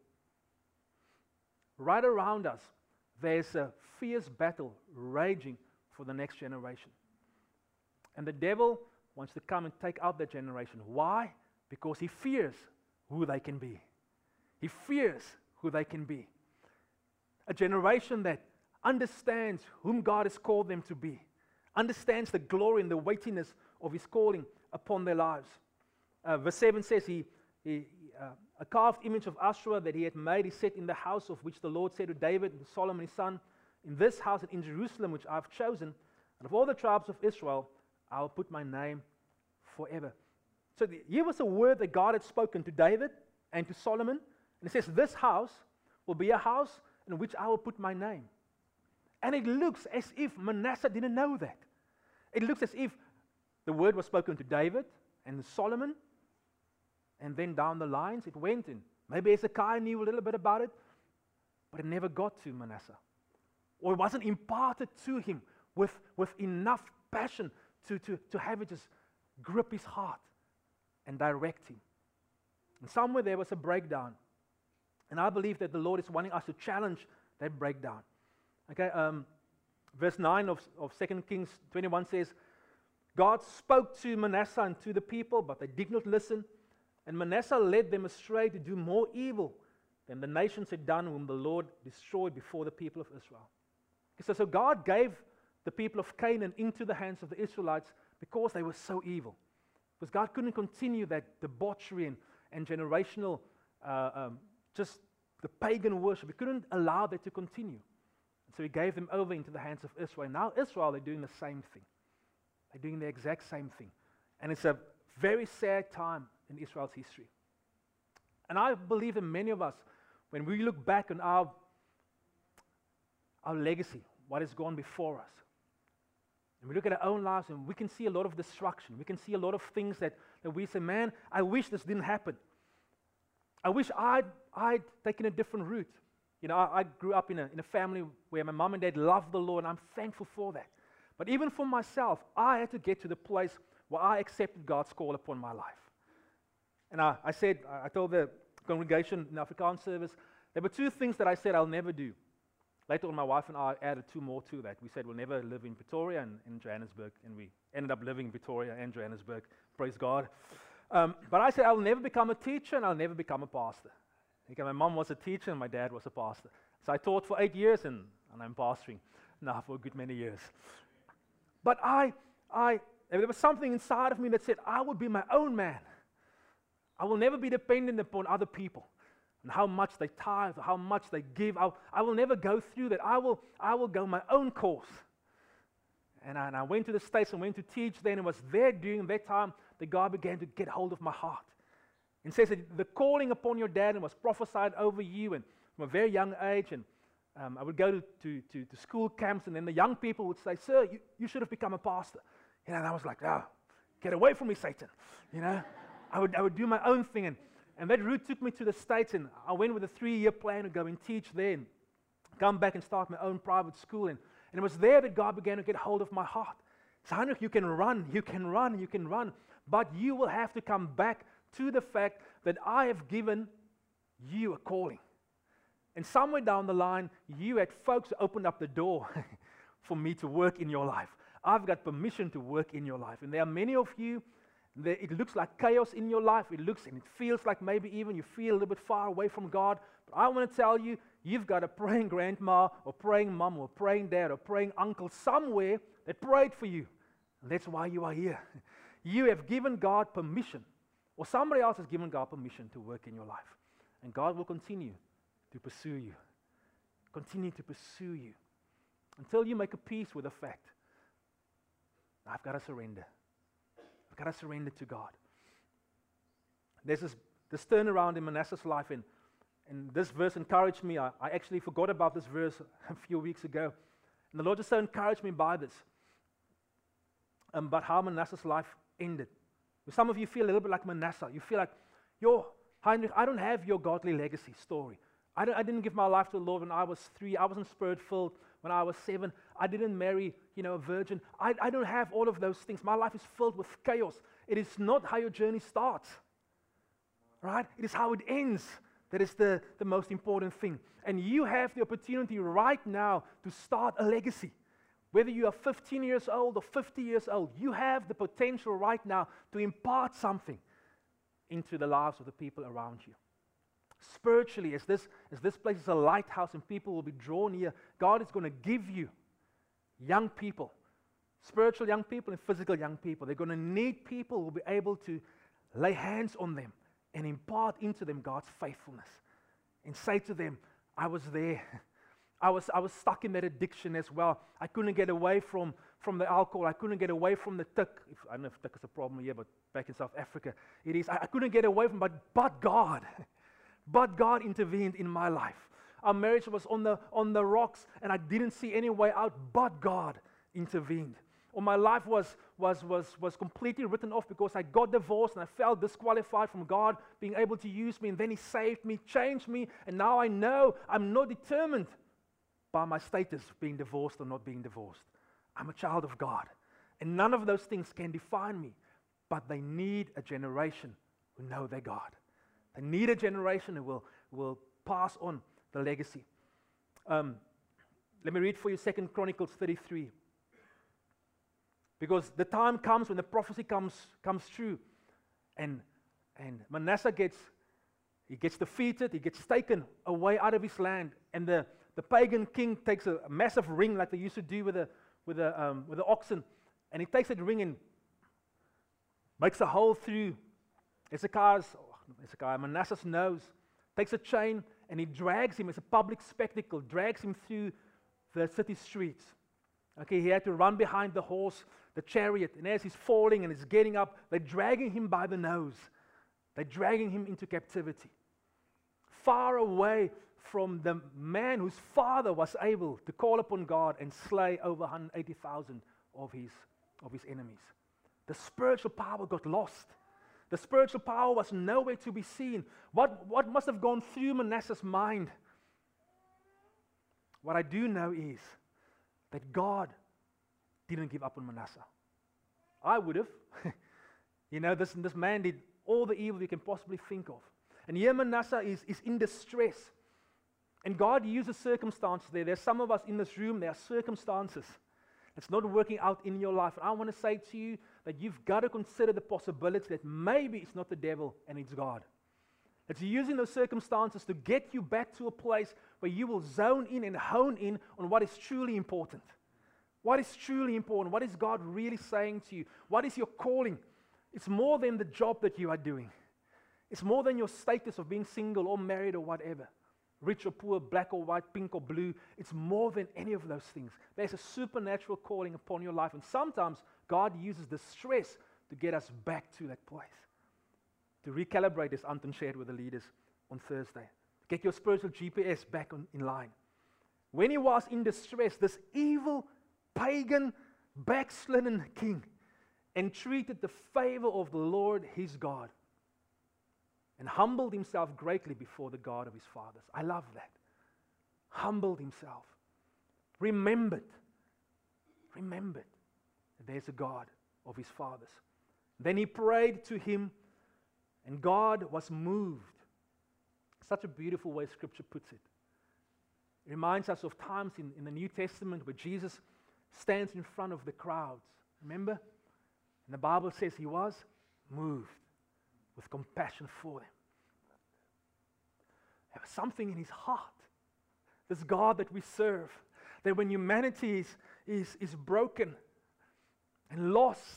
Right around us, there's a fierce battle raging for the next generation. And the devil wants to come and take out that generation. Why? Because he fears who they can be. He fears who they can be. A generation that understands whom God has called them to be, understands the glory and the weightiness of his calling upon their lives. Uh, verse seven says, he, he, uh, a carved image of Asherah that he had made, he set in the house of which the Lord said to David and to Solomon his son, in this house and in Jerusalem, which I've chosen, and of all the tribes of Israel, I will put my name forever. So the, here was a word that God had spoken to David and to Solomon. And it says, this house will be a house in which I will put my name. And it looks as if Manasseh didn't know that. It looks as if the word was spoken to David and Solomon, and then down the lines it went in. Maybe Hezekiah knew a little bit about it, but it never got to Manasseh. Or it wasn't imparted to him with, with enough passion to, to, to have it just grip his heart and direct him. And somewhere there was a breakdown. And I believe that the Lord is wanting us to challenge that breakdown. Okay, um, verse nine of, of Second Kings twenty-one says, God spoke to Manasseh and to the people, but they did not listen. And Manasseh led them astray to do more evil than the nations had done, whom the Lord destroyed before the people of Israel. Okay, so, so God gave the people of Canaan into the hands of the Israelites because they were so evil. Because God couldn't continue that debauchery and, and generational, uh, um, just the pagan worship. He couldn't allow that to continue. And so He gave them over into the hands of Israel. Now Israel, they're doing the same thing. They're doing the exact same thing. And it's a very sad time in Israel's history. And I believe that many of us, when we look back on our, our legacy, what has gone before us, and we look at our own lives and we can see a lot of destruction. We can see a lot of things that, that we say, man, I wish this didn't happen. I wish I'd, I'd taken a different route. You know, I, I grew up in a, in a family where my mom and dad loved the Lord, and I'm thankful for that. But even for myself, I had to get to the place where I accepted God's call upon my life. And I, I said, I told the congregation in the Afrikaans service, there were two things that I said I'll never do. Later on, my wife and I added two more to that. We said we'll never live in Pretoria and in Johannesburg, and we ended up living in Pretoria and Johannesburg. Praise God. Um, but I said I'll never become a teacher and I'll never become a pastor. Okay, my mom was a teacher and my dad was a pastor. So I taught for eight years and, and I'm pastoring now for a good many years. But I, I, there was something inside of me that said I will be my own man. I will never be dependent upon other people and how much they tithe, how much they give. I, I will never go through that. I will, I will go my own course. And I, and I went to the States and went to teach then. It was there during that time that God began to get hold of my heart. And says that the calling upon your dad was prophesied over you and from a very young age. And um, I would go to, to, to, to school camps, and then the young people would say, sir, you, you should have become a pastor. You know, and I was like, oh, get away from me, Satan. You know, I would I would do my own thing. And, and that route took me to the States, and I went with a three-year plan to go and teach there and come back and start my own private school. And, and it was there that God began to get hold of my heart. So, Heinrich, you can run, you can run, you can run, but you will have to come back to the fact that I have given you a calling. And somewhere down the line, you had folks who opened up the door for me to work in your life. I've got permission to work in your life. And there are many of you, that it looks like chaos in your life. It looks and it feels like maybe even you feel a little bit far away from God. But I want to tell you, you've got a praying grandma or praying mom or praying dad or praying uncle somewhere that prayed for you. And that's why you are here. You have given God permission, or somebody else has given God permission to work in your life. And God will continue to pursue you. Continue to pursue you until you make a peace with the fact, I've got to surrender. I've got to surrender to God. There's this, this turnaround in Manasseh's life, and, and this verse encouraged me. I, I actually forgot about this verse a few weeks ago. And the Lord just so encouraged me by this, um, about how Manasseh's life ended. Some of you feel a little bit like Manasseh. You feel like, yo, Heinrich, I don't have your godly legacy story. I, don't, I didn't give my life to the Lord when I was three. I wasn't spirit-filled when I was seven. I didn't marry, you know, a virgin. I, I don't have all of those things. My life is filled with chaos. It is not how your journey starts, right? It is how it ends that is the, the most important thing. And you have the opportunity right now to start a legacy. Whether you are fifteen years old or fifty years old, you have the potential right now to impart something into the lives of the people around you. Spiritually, as this, as this place is a lighthouse and people will be drawn here, God is going to give you young people, spiritual young people and physical young people. They're going to need people who will be able to lay hands on them and impart into them God's faithfulness and say to them, I was there. I was, I was stuck in that addiction as well. I couldn't get away from, from the alcohol. I couldn't get away from the tick. If, I don't know if tick is a problem here, but back in South Africa, it is. I, I couldn't get away from it, but, but God, but God intervened in my life. Our marriage was on the, on the rocks, and I didn't see any way out, but God intervened. Or my life was, was, was, was completely written off because I got divorced and I felt disqualified from God being able to use me, and then He saved me, changed me, and now I know I'm not determined by my status of being divorced or not being divorced. I'm a child of God, and none of those things can define me, but they need a generation who know their God. They need a generation who will, will pass on the legacy. Um, let me read for you Second Chronicles thirty-three. Because the time comes when the prophecy comes, comes true, and, and Manasseh gets, he gets defeated, he gets taken away out of his land, and the, the pagan king takes a, a massive ring like they used to do with the, with, the, um, with the oxen, and he takes that ring and makes a hole through Hezekiah's, oh, Hezekiah, Manasseh's nose, takes a chain, and he drags him as a public spectacle, drags him through the city streets. Okay, he had to run behind the horse, the chariot, and as he's falling and he's getting up, they're dragging him by the nose. They're dragging him into captivity. Far away from the man whose father was able to call upon God and slay over one hundred eighty thousand of his, of his enemies. The spiritual power got lost. The spiritual power was nowhere to be seen. What, what must have gone through Manasseh's mind? What I do know is that God didn't give up on Manasseh. I would have. You know, this, this man did all the evil you can possibly think of. And here Manasseh is, is in distress. And God uses circumstances there. There's some of us in this room, there are circumstances that's not working out in your life. And I want to say to you that you've got to consider the possibility that maybe it's not the devil and it's God. It's using those circumstances to get you back to a place where you will zone in and hone in on what is truly important. What is truly important? What is God really saying to you? What is your calling? It's more than the job that you are doing. It's more than your status of being single or married or whatever. Rich or poor, black or white, pink or blue. It's more than any of those things. There's a supernatural calling upon your life. And sometimes God uses the stress to get us back to that place. To recalibrate, as Anton shared with the leaders on Thursday. Get your spiritual G P S back on, in line. When he was in distress, this evil, pagan, backslidden king entreated the favor of the Lord his God and humbled himself greatly before the God of his fathers. I love that. Humbled himself. Remembered. Remembered that there's a God of his fathers. Then he prayed to him, and God was moved. Such a beautiful way Scripture puts it. It reminds us of times in, in the New Testament where Jesus stands in front of the crowds. Remember? And the Bible says he was moved with compassion for them. There was something in his heart. This God that we serve, that when humanity is, is, is broken and lost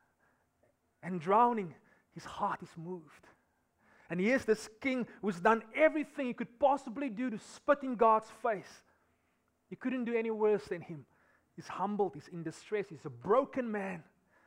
and drowning, his heart is moved. And here's this king who's done everything he could possibly do to spit in God's face. He couldn't do any worse than him. He's humbled, he's in distress, he's a broken man.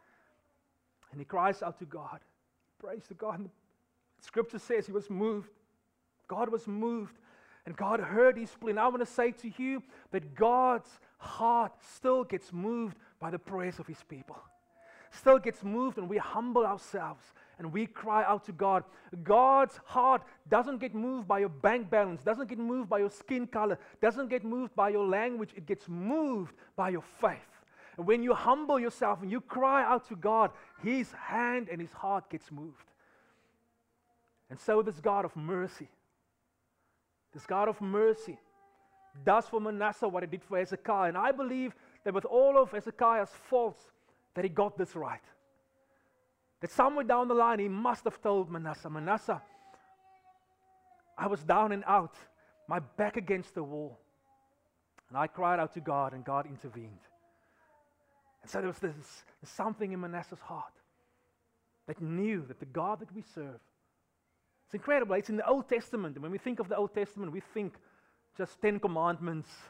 And he cries out to God. Praise to God. And the scripture says he was moved. God was moved. And God heard his plea. And I want to say to you that God's heart still gets moved by the prayers of his people. Still gets moved when we humble ourselves and we cry out to God. God's heart doesn't get moved by your bank balance, doesn't get moved by your skin color, doesn't get moved by your language. It gets moved by your faith. And when you humble yourself and you cry out to God, his hand and his heart gets moved. And so this God of mercy, this God of mercy does for Manasseh what he did for Hezekiah. And I believe that with all of Hezekiah's faults, that he got this right. That somewhere down the line, he must have told Manasseh, Manasseh, I was down and out, my back against the wall. And I cried out to God, and God intervened. And so there was this, something in Manasseh's heart that knew that the God that we serve, it's incredible. It's in the Old Testament. And when we think of the Old Testament, we think just Ten Commandments,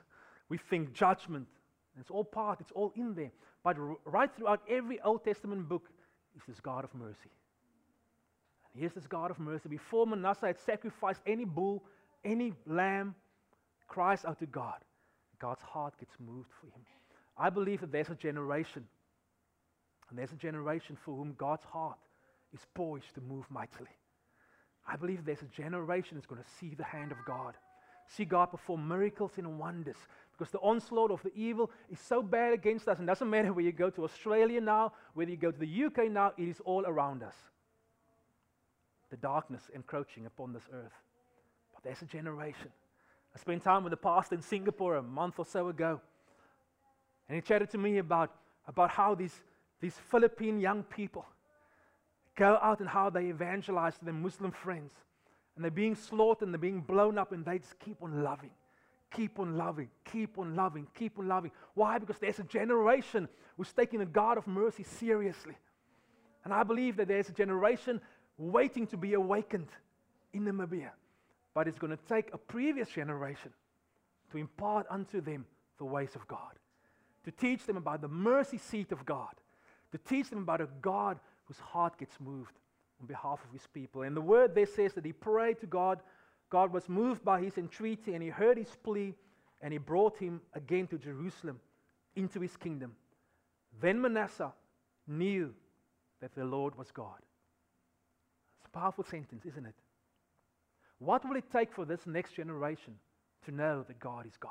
We think judgment. And it's all part, it's all in there. But r- right throughout every Old Testament book is this God of mercy. And here's this God of mercy. Before Manasseh had sacrificed any bull, any lamb, cries out to God. God's heart gets moved for him. I believe that there's a generation, and there's a generation for whom God's heart is poised to move mightily. I believe there's a generation that's going to see the hand of God, see God perform miracles and wonders, because the onslaught of the evil is so bad against us. And it doesn't matter whether you go to Australia now, whether you go to the U K now, it is all around us. The darkness encroaching upon this earth. But there's a generation. I spent time with a pastor in Singapore a month or so ago, and he chatted to me about, about how these, these Philippine young people go out and how they evangelize to their Muslim friends. And they're being slaughtered and they're being blown up, and they just keep on loving, keep on loving, keep on loving, keep on loving. Why? Because there's a generation who's taking the God of mercy seriously. And I believe that there's a generation waiting to be awakened in Namibia. But it's going to take a previous generation to impart unto them the ways of God, to teach them about the mercy seat of God, to teach them about a God whose heart gets moved on behalf of his people. And the word there says that he prayed to God. God was moved by his entreaty, and he heard his plea, and he brought him again to Jerusalem, into his kingdom. Then Manasseh knew that the Lord was God. It's a powerful sentence, isn't it? What will it take for this next generation to know that God is God?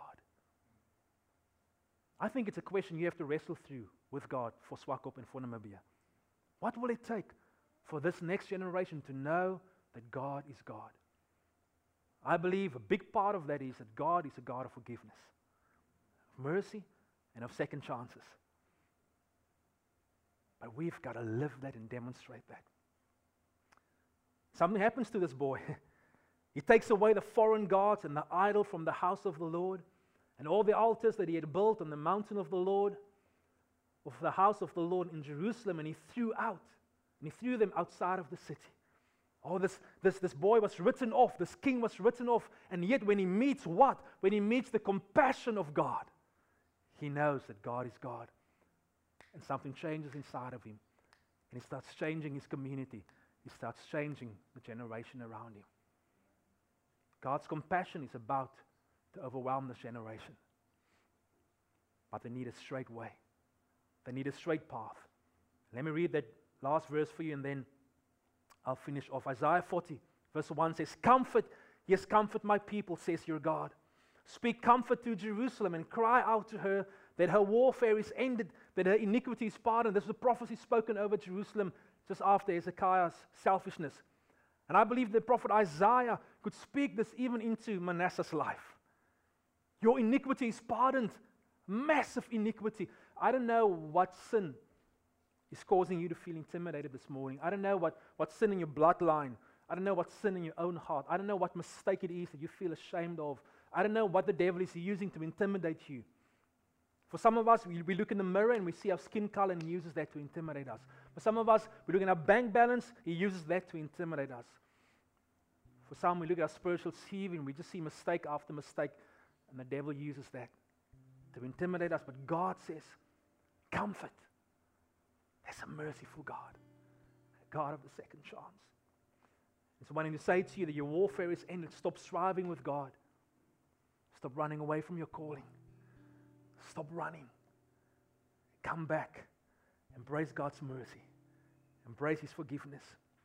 I think it's a question you have to wrestle through with God for Swakop and for Namibia. What will it take for this next generation to know that God is God? I believe a big part of that is that God is a God of forgiveness, of mercy, and of second chances. But we've got to live that and demonstrate that. Something happens to this boy. He takes away the foreign gods and the idol from the house of the Lord, and all the altars that he had built on the mountain of the Lord, of the house of the Lord in Jerusalem, and he threw out, and he threw them outside of the city. Oh, this, this, this boy was written off, this king was written off, and yet when he meets what? When he meets the compassion of God, he knows that God is God. And something changes inside of him, and he starts changing his community. He starts changing the generation around him. God's compassion is about to overwhelm this generation. But they need a straight way. They need a straight path. Let me read that last verse for you, and then I'll finish off. Isaiah forty, verse one says, "Comfort, yes, comfort my people, says your God. Speak comfort to Jerusalem and cry out to her that her warfare is ended, that her iniquity is pardoned." This is a prophecy spoken over Jerusalem just after Hezekiah's selfishness. And I believe the prophet Isaiah could speak this even into Manasseh's life. Your iniquity is pardoned. Massive iniquity. I don't know what sin is causing you to feel intimidated this morning. I don't know what, what sin in your bloodline. I don't know what sin in your own heart. I don't know what mistake it is that you feel ashamed of. I don't know what the devil is using to intimidate you. For some of us, we, we look in the mirror and we see our skin color, and he uses that to intimidate us. For some of us, we look at our bank balance, he uses that to intimidate us. For some, we look at our spiritual sieve and we just see mistake after mistake, and the devil uses that to intimidate us. But God says, comfort. There's a merciful God, a God of the second chance. He's wanting to say to you that your warfare is ended. Stop striving with God. Stop running away from your calling. Stop running. Come back. Embrace God's mercy. Embrace his forgiveness.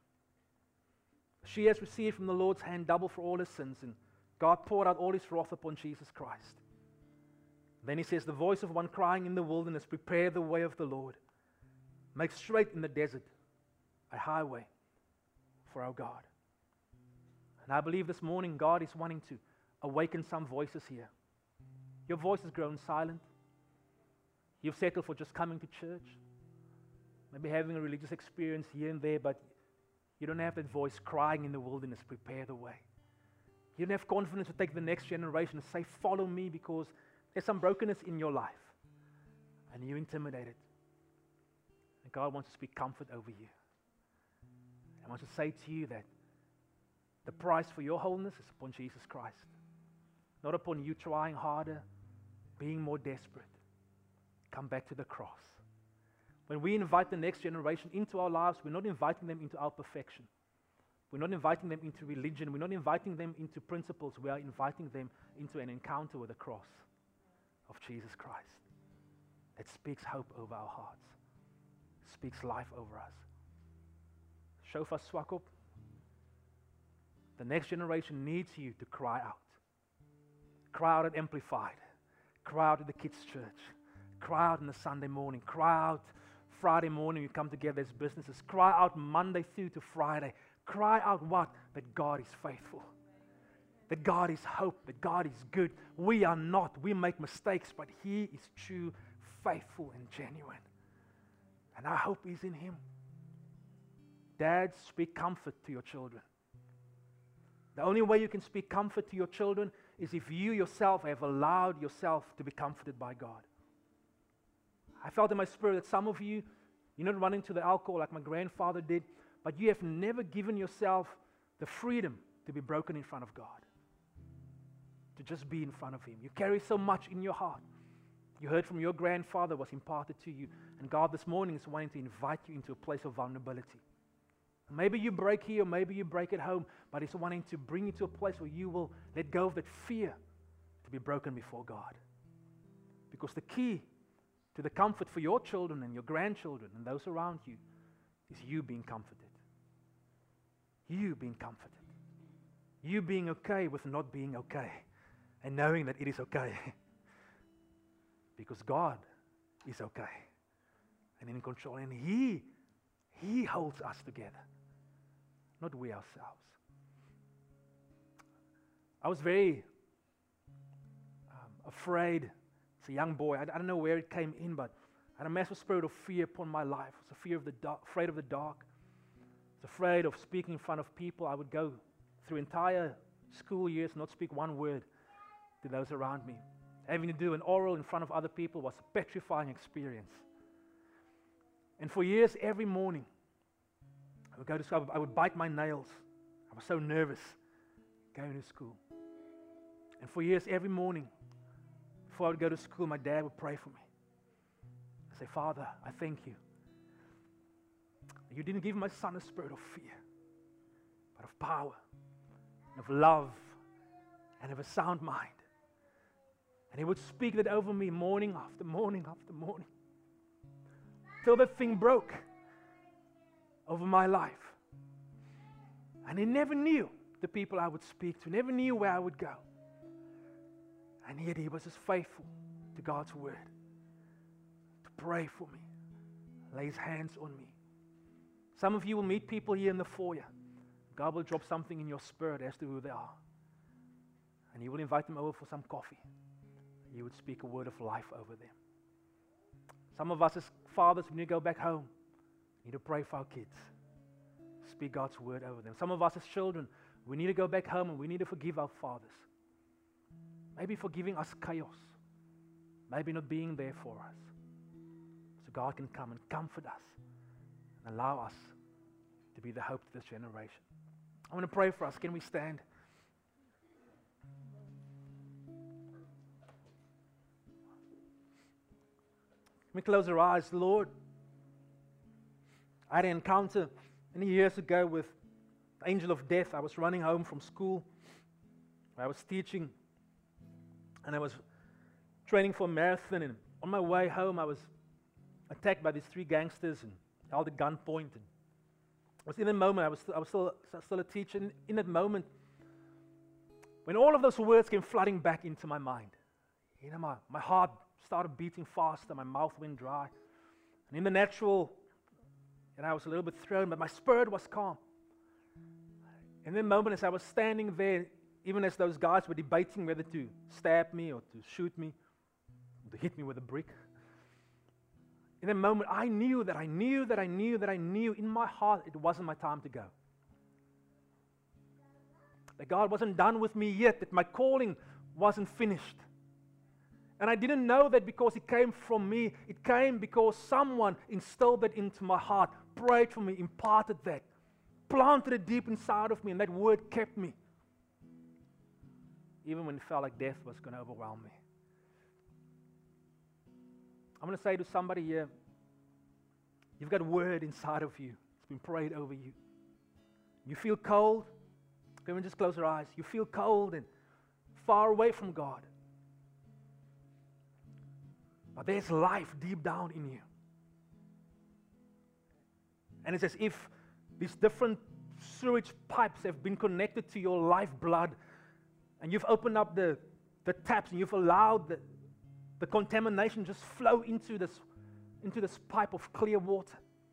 She has received from the Lord's hand double for all her sins, and God poured out all his wrath upon Jesus Christ. Then he says, the voice of one crying in the wilderness, prepare the way of the Lord. Make straight in the desert a highway for our God. And I believe this morning God is wanting to awaken some voices here. Your voice has grown silent. You've settled for just coming to church, maybe having a religious experience here and there, but you don't have that voice crying in the wilderness, prepare the way. You don't have confidence to take the next generation and say, follow me, because there's some brokenness in your life and you're intimidated. And God wants to speak comfort over you. I want to say to you that the price for your wholeness is upon Jesus Christ, not upon you trying harder being more desperate, come back to the cross. When we invite the next generation into our lives, we're not inviting them into our perfection. We're not inviting them into religion. We're not inviting them into principles. We are inviting them into an encounter with the cross of Jesus Christ that speaks hope over our hearts, speaks life over us. Shofar Swakop, the next generation needs you to cry out. Cry out at Amplified. Cry out at the kids' church. Cry out on the Sunday morning. Cry out Friday morning, you come together as businesses. Cry out Monday through to Friday. Cry out what? That God is faithful. That God is hope. That God is good. We are not. We make mistakes, but He is true, faithful, and genuine. And our hope is in Him. Dads, speak comfort to your children. The only way you can speak comfort to your children is if you yourself have allowed yourself to be comforted by God. I felt in my spirit that some of you, you're not running to the alcohol like my grandfather did, but you have never given yourself the freedom to be broken in front of God, to just be in front of Him. You carry so much in your heart. You heard from your grandfather was imparted to you, and God this morning is wanting to invite you into a place of vulnerability. Maybe you break here, or maybe you break at home, but He's wanting to bring you to a place where you will let go of that fear to be broken before God. Because the key to the comfort for your children and your grandchildren and those around you is you being comforted. You being comforted. You being okay with not being okay and knowing that it is okay. Because God is okay and in control, and He, He holds us together, not we ourselves. I was very um, afraid. As a young boy, I, I don't know where it came in, but I had a massive spirit of fear upon my life. I was a fear of the dark, afraid of the dark. I was afraid of speaking in front of people. I would go through entire school years, not speak one word to those around me. Having to do an oral in front of other people was a petrifying experience. And for years, every morning, I would go to school, I would bite my nails. I was so nervous going to school. And for years, every morning, before I would go to school, my dad would pray for me. I say, Father, I thank you. You didn't give my son a spirit of fear, but of power, and of love, and of a sound mind. And he would speak that over me morning after morning after morning, till that thing broke over my life. And he never knew the people I would speak to, never knew where I would go. And yet he was just faithful to God's word, to pray for me, lay his hands on me. Some of you will meet people here in the foyer. God will drop something in your spirit as to who they are. And you will invite them over for some coffee. You would speak a word of life over them. Some of us as fathers, we need to go back home. We need to pray for our kids. Speak God's word over them. Some of us as children, we need to go back home and we need to forgive our fathers. Maybe for giving us chaos. Maybe not being there for us. So God can come and comfort us and allow us to be the hope to this generation. I want to pray for us. Can we stand? Can we close our eyes? Lord, I had an encounter many years ago with the angel of death. I was running home from school. I was teaching. And I was training for a marathon, and on my way home, I was attacked by these three gangsters and held at gunpoint. And I was in that moment, I was, I was still, still a teacher. And in that moment, when all of those words came flooding back into my mind, you know, my, my heart started beating faster, my mouth went dry. And in the natural, and I was a little bit thrown, but my spirit was calm. In that moment, as I was standing there, even as those guys were debating whether to stab me or to shoot me, or to hit me with a brick. In that moment, I knew that I knew that I knew that I knew in my heart it wasn't my time to go. That God wasn't done with me yet, that my calling wasn't finished. And I didn't know that because it came from me. It came because someone instilled that into my heart, prayed for me, imparted that, planted it deep inside of me, and that word kept me. Even when it felt like death was going to overwhelm me. I'm going to say to somebody here, you've got a word inside of you. It's been prayed over you. You feel cold. Come on, just close your eyes. You feel cold and far away from God. But there's life deep down in you. And it's as if these different sewage pipes have been connected to your lifeblood, and you've opened up the, the taps and you've allowed the, the contamination just flow into this, into this pipe of clear water.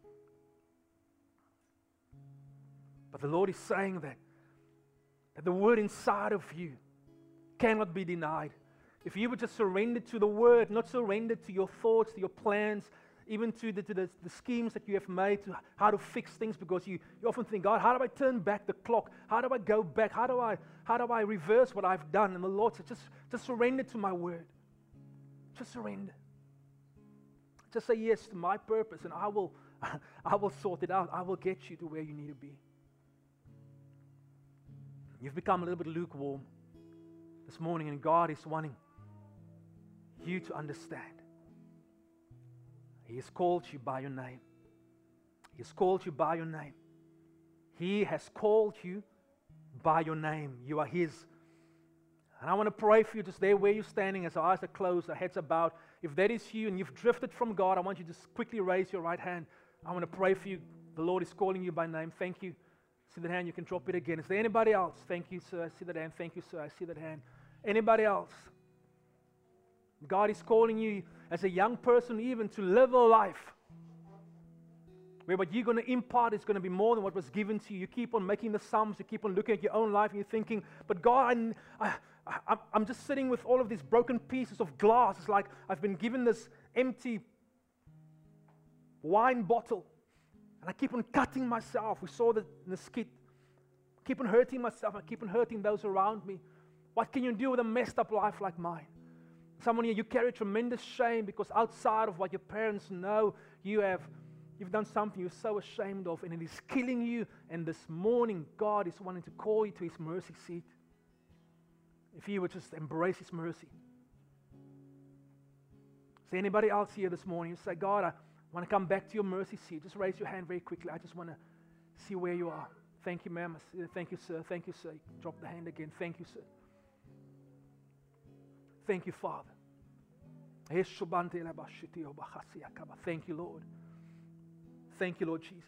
But the Lord is saying that, that the word inside of you cannot be denied. If you would just surrender to the word, not surrender to your thoughts, to your plans, even to the, to the, the schemes that you have made, to how to fix things, because you, you often think, God, how do I turn back the clock? How do I go back? How do I, how do I reverse what I've done? And the Lord said, just, just surrender to my word. Just surrender. Just say yes to my purpose, and I will, I will sort it out. I will get you to where you need to be. You've become a little bit lukewarm this morning, and God is wanting you to understand. He has called you by your name. He has called you by your name. He has called you by your name. You are His. And I want to pray for you just there where you're standing, as our eyes are closed, our heads are bowed. If that is you and you've drifted from God, I want you to just quickly raise your right hand. I want to pray for you. The Lord is calling you by name. Thank you. See that hand? You can drop it again. Is there anybody else? Thank you, sir. I see that hand. Thank you, sir. I see that hand. Anybody else? God is calling you as a young person even to live a life where what you're going to impart is going to be more than what was given to you. You keep on making the sums. You keep on looking at your own life and you're thinking, but God, I, I, I'm just sitting with all of these broken pieces of glass. It's like I've been given this empty wine bottle and I keep on cutting myself. We saw that in the skit. I keep on hurting myself. I keep on hurting those around me. What can you do with a messed up life like mine? Someone here, you carry tremendous shame because outside of what your parents know, you have, you've done something you're so ashamed of, and it is killing you. And this morning, God is wanting to call you to His mercy seat. If you would just embrace His mercy. Is there anybody else here this morning? You say, God, I want to come back to your mercy seat. Just raise your hand very quickly. I just want to see where you are. Thank you, ma'am. Thank you, sir. Thank you, sir. Drop the hand again. Thank you, sir. Thank you, Father. Thank you, Lord. Thank you, Lord Jesus.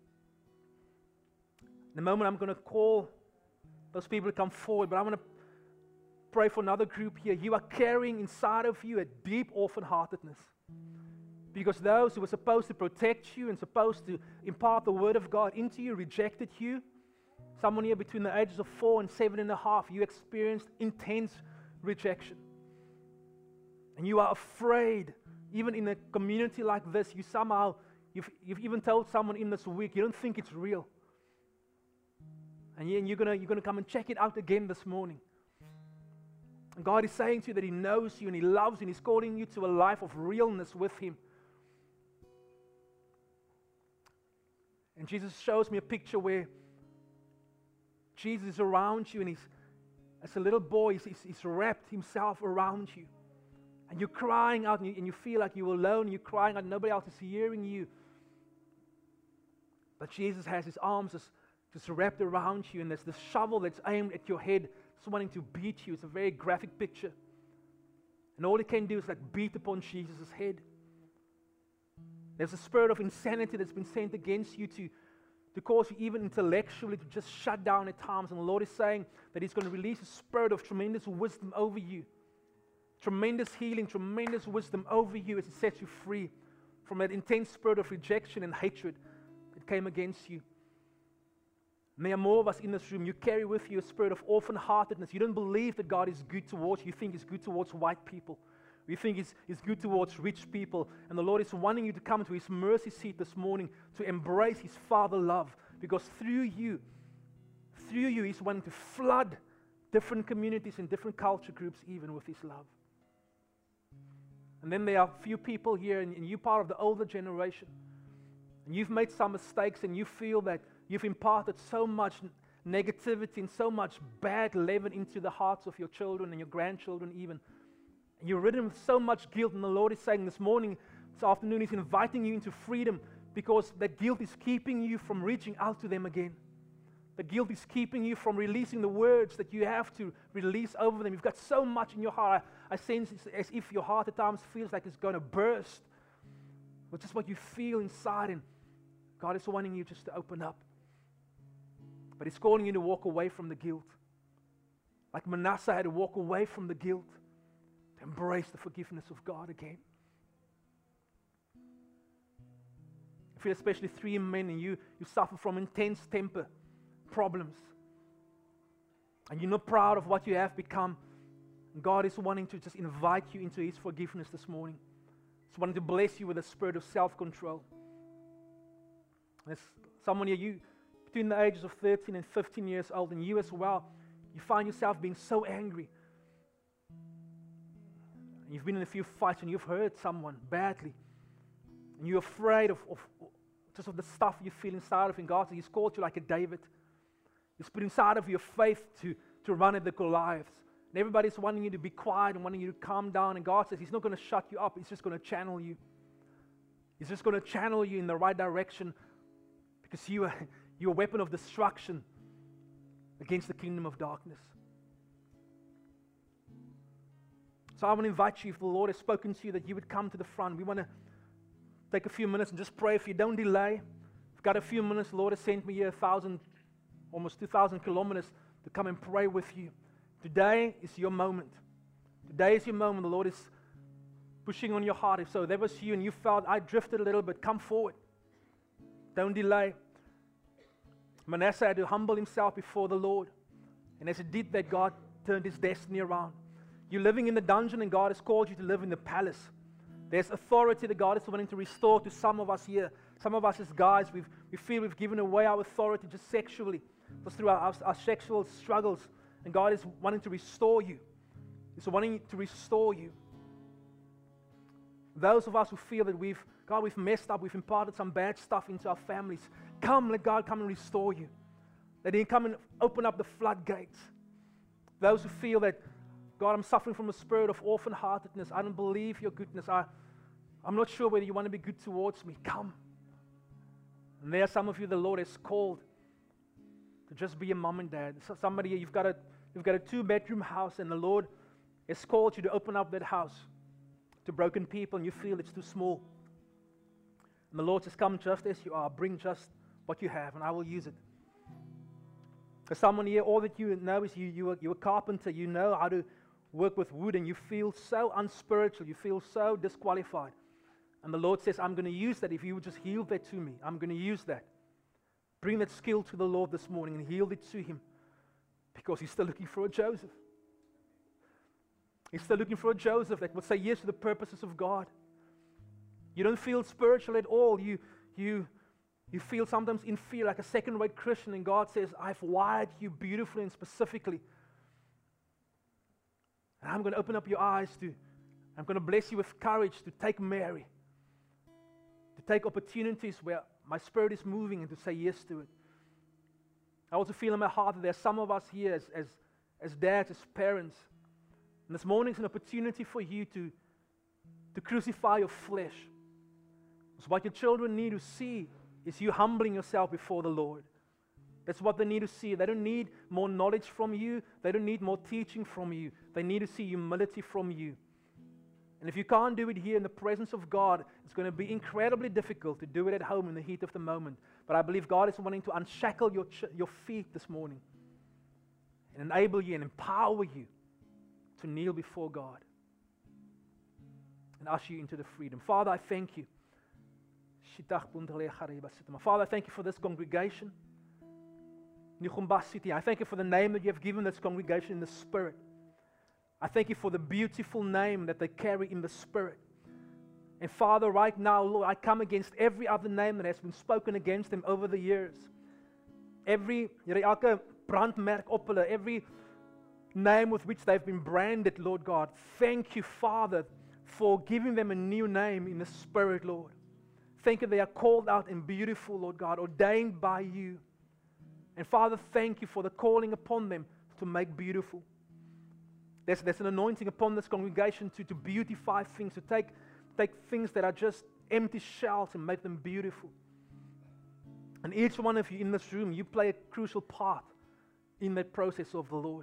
In a moment, I'm going to call those people to come forward, but I want to pray for another group here. You are carrying inside of you a deep orphan-heartedness, because those who were supposed to protect you and supposed to impart the word of God into you rejected you. Someone here between the ages of four and seven and a half, you experienced intense rejection. And you are afraid, even in a community like this, you somehow, you've, you've even told someone in this week, you don't think it's real. And you're going you're gonna come and check it out again this morning. And God is saying to you that He knows you and He loves you and He's calling you to a life of realness with Him. And Jesus shows me a picture where Jesus is around you and He's, as a little boy, he's, he's wrapped Himself around you. And you're crying out and you, and you feel like you're alone, you're crying out, nobody else is hearing you. But Jesus has His arms just, just wrapped around you, and there's this shovel that's aimed at your head, just wanting to beat you. It's a very graphic picture. And all it can do is like beat upon Jesus' head. There's a spirit of insanity that's been sent against you to, to cause you even intellectually to just shut down at times. And the Lord is saying that He's going to release a spirit of tremendous wisdom over you. Tremendous healing, tremendous wisdom over you as He sets you free from that intense spirit of rejection and hatred that came against you. And there are more of us in this room. You carry with you a spirit of orphan-heartedness. You don't believe that God is good towards you. You think He's good towards white people. You think He's, he's good towards rich people. And the Lord is wanting you to come to His mercy seat this morning to embrace His Father love. Because through you, through you, He's wanting to flood different communities and different culture groups even with His love. And then there are a few people here, and, and you're part of the older generation. And you've made some mistakes, and you feel that you've imparted so much negativity and so much bad leaven into the hearts of your children and your grandchildren even. And you're ridden with so much guilt, and the Lord is saying this morning, this afternoon, He's inviting you into freedom because that guilt is keeping you from reaching out to them again. The guilt is keeping you from releasing the words that you have to release over them. You've got so much in your heart. I, I sense it's as if your heart at times feels like it's going to burst. But just what you feel inside, and God is wanting you just to open up. But He's calling you to walk away from the guilt. Like Manasseh had to walk away from the guilt to embrace the forgiveness of God again. I feel especially three men, and you, you suffer from intense temper problems. And you're not proud of what you have become. And God is wanting to just invite you into His forgiveness this morning. He's wanting to bless you with a spirit of self-control. There's someone here, you between the ages of thirteen and fifteen years old, and you as well, you find yourself being so angry. And you've been in a few fights and you've hurt someone badly. And you're afraid of, of just of the stuff you feel inside of you. And God says He's called you like a David. He's put inside of your faith to, to run at the Goliaths. And everybody's wanting you to be quiet and wanting you to calm down. And God says He's not going to shut you up. He's just going to channel you. He's just going to channel you in the right direction because you are, you're a weapon of destruction against the kingdom of darkness. So I want to invite you, if the Lord has spoken to you, that you would come to the front. We want to take a few minutes and just pray. If you don't delay, I've got a few minutes. The Lord has sent me here a thousand almost two thousand kilometers to come and pray with you. Today is your moment. Today is your moment. The Lord is pushing on your heart. If so, that was you and you felt, I drifted a little bit, come forward. Don't delay. Manasseh had to humble himself before the Lord. And as he did that, God turned his destiny around. You're living in the dungeon and God has called you to live in the palace. There's authority that God is wanting to restore to some of us here. Some of us as guys, we've, we feel we've given away our authority just sexually. Just through our, our, our sexual struggles. And God is wanting to restore you. He's wanting to restore you. Those of us who feel that we've, God, we've messed up, we've imparted some bad stuff into our families. Come, let God come and restore you. Let Him come and open up the floodgates. Those who feel that, God, I'm suffering from a spirit of orphan-heartedness. I don't believe your goodness. I, I'm not sure whether you want to be good towards me. Come. And there are some of you the Lord has called to just be a mom and dad. So somebody, you've got a you've got a two-bedroom house, and the Lord has called you to open up that house to broken people, and you feel it's too small. And the Lord says, come just as you are. Bring just what you have, and I will use it. There's someone here, all that you know is you, you are, you're a carpenter. You know how to work with wood, and you feel so unspiritual. You feel so disqualified. And the Lord says, I'm going to use that. If you would just yield that to me, I'm going to use that. Bring that skill to the Lord this morning and yield it to Him, because He's still looking for a Joseph. He's still looking for a Joseph that will say yes to the purposes of God. You don't feel spiritual at all. You, you, you feel sometimes inferior, like a second-rate Christian, and God says, I've wired you beautifully and specifically. And I'm going to open up your eyes to, I'm going to bless you with courage to take Mary, to take opportunities where my spirit is moving, and to say yes to it. I also feel in my heart that there are some of us here as, as, as dads, as parents. And this morning is an opportunity for you to, to crucify your flesh. Because what your children need to see is you humbling yourself before the Lord. That's what they need to see. They don't need more knowledge from you. They don't need more teaching from you. They need to see humility from you. And if you can't do it here in the presence of God, it's going to be incredibly difficult to do it at home in the heat of the moment. But I believe God is wanting to unshackle your, ch- your feet this morning and enable you and empower you to kneel before God and usher you into the freedom. Father, I thank you. Father, I thank you for this congregation. I thank you for the name that you have given this congregation in the Spirit. I thank you for the beautiful name that they carry in the Spirit. And Father, right now, Lord, I come against every other name that has been spoken against them over the years. Every, elke brandmerk op hulle, every name with which they've been branded, Lord God. Thank you, Father, for giving them a new name in the Spirit, Lord. Thank you they are called out and beautiful, Lord God, ordained by you. And Father, thank you for the calling upon them to make beautiful. there's, there's an anointing upon this congregation to, to beautify things, to take, take things that are just empty shells and make them beautiful. And each one of you in this room, you play a crucial part in that process of the Lord.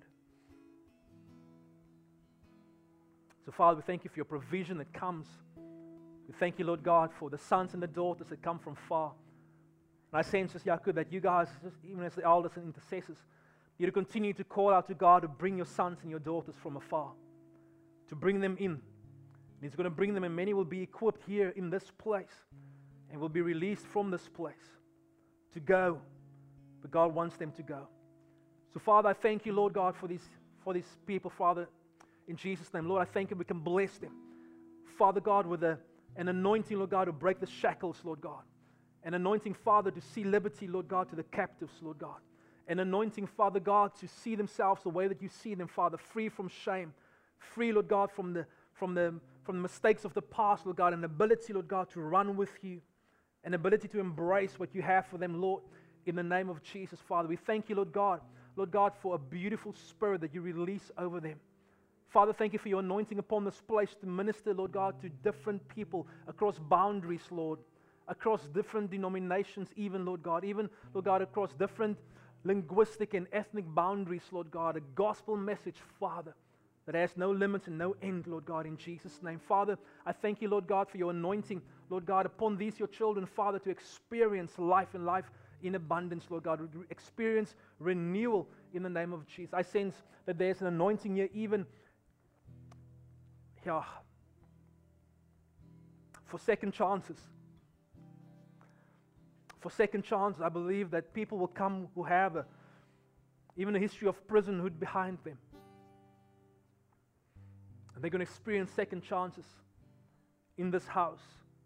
So, Father, we thank you for your provision that comes. We thank you, Lord God, for the sons and the daughters that come from far. And I sense, just Yaku, that you guys, just even as the elders and intercessors, you to continue to call out to God to bring your sons and your daughters from afar, to bring them in. And He's going to bring them, and many will be equipped here in this place and will be released from this place to go. But God wants them to go. So, Father, I thank you, Lord God, for these, for these people, Father, in Jesus' name. Lord, I thank you we can bless them. Father God, with a, an anointing, Lord God, to break the shackles, Lord God. An anointing, Father, to see liberty, Lord God, to the captives, Lord God. An anointing, Father God, to see themselves the way that you see them, Father, free from shame, free, Lord God, from the from the from the mistakes of the past, Lord God, an ability, Lord God, to run with you, an ability to embrace what you have for them, Lord, in the name of Jesus, Father. We thank you, Lord God, Lord God, for a beautiful spirit that you release over them. Father, thank you for your anointing upon this place to minister, Lord God, to different people across boundaries, Lord, across different denominations, even, Lord God, even, Lord God, across different linguistic and ethnic boundaries, Lord God, a gospel message, Father, that has no limits and no end, Lord God, in Jesus' name. Father, I thank you, Lord God, for your anointing, Lord God, upon these, your children, Father, to experience life and life in abundance, Lord God, experience renewal in the name of Jesus. I sense that there's an anointing here, even yeah, for second chances. For second chances, I believe that people will come who have a, even a history of prisonhood behind them. And they're going to experience second chances in this house.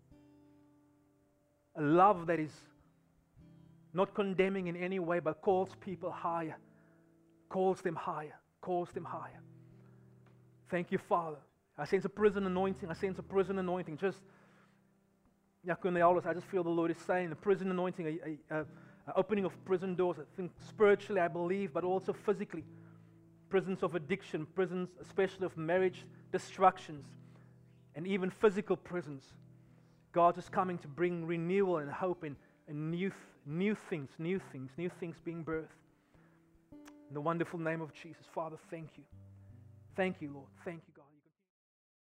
A love that is not condemning in any way, but calls people higher. Calls them higher. Calls them higher. Thank you, Father. I sense a prison anointing. I sense a prison anointing. Just Yaku and the elders, I just feel the Lord is saying the prison anointing, a, a, a opening of prison doors. I think spiritually, I believe, but also physically. Prisons of addiction, prisons especially of marriage destructions, and even physical prisons. God is coming to bring renewal and hope and, and new, new things, new things, new things being birthed. In the wonderful name of Jesus, Father, thank you. Thank you, Lord. Thank you, God.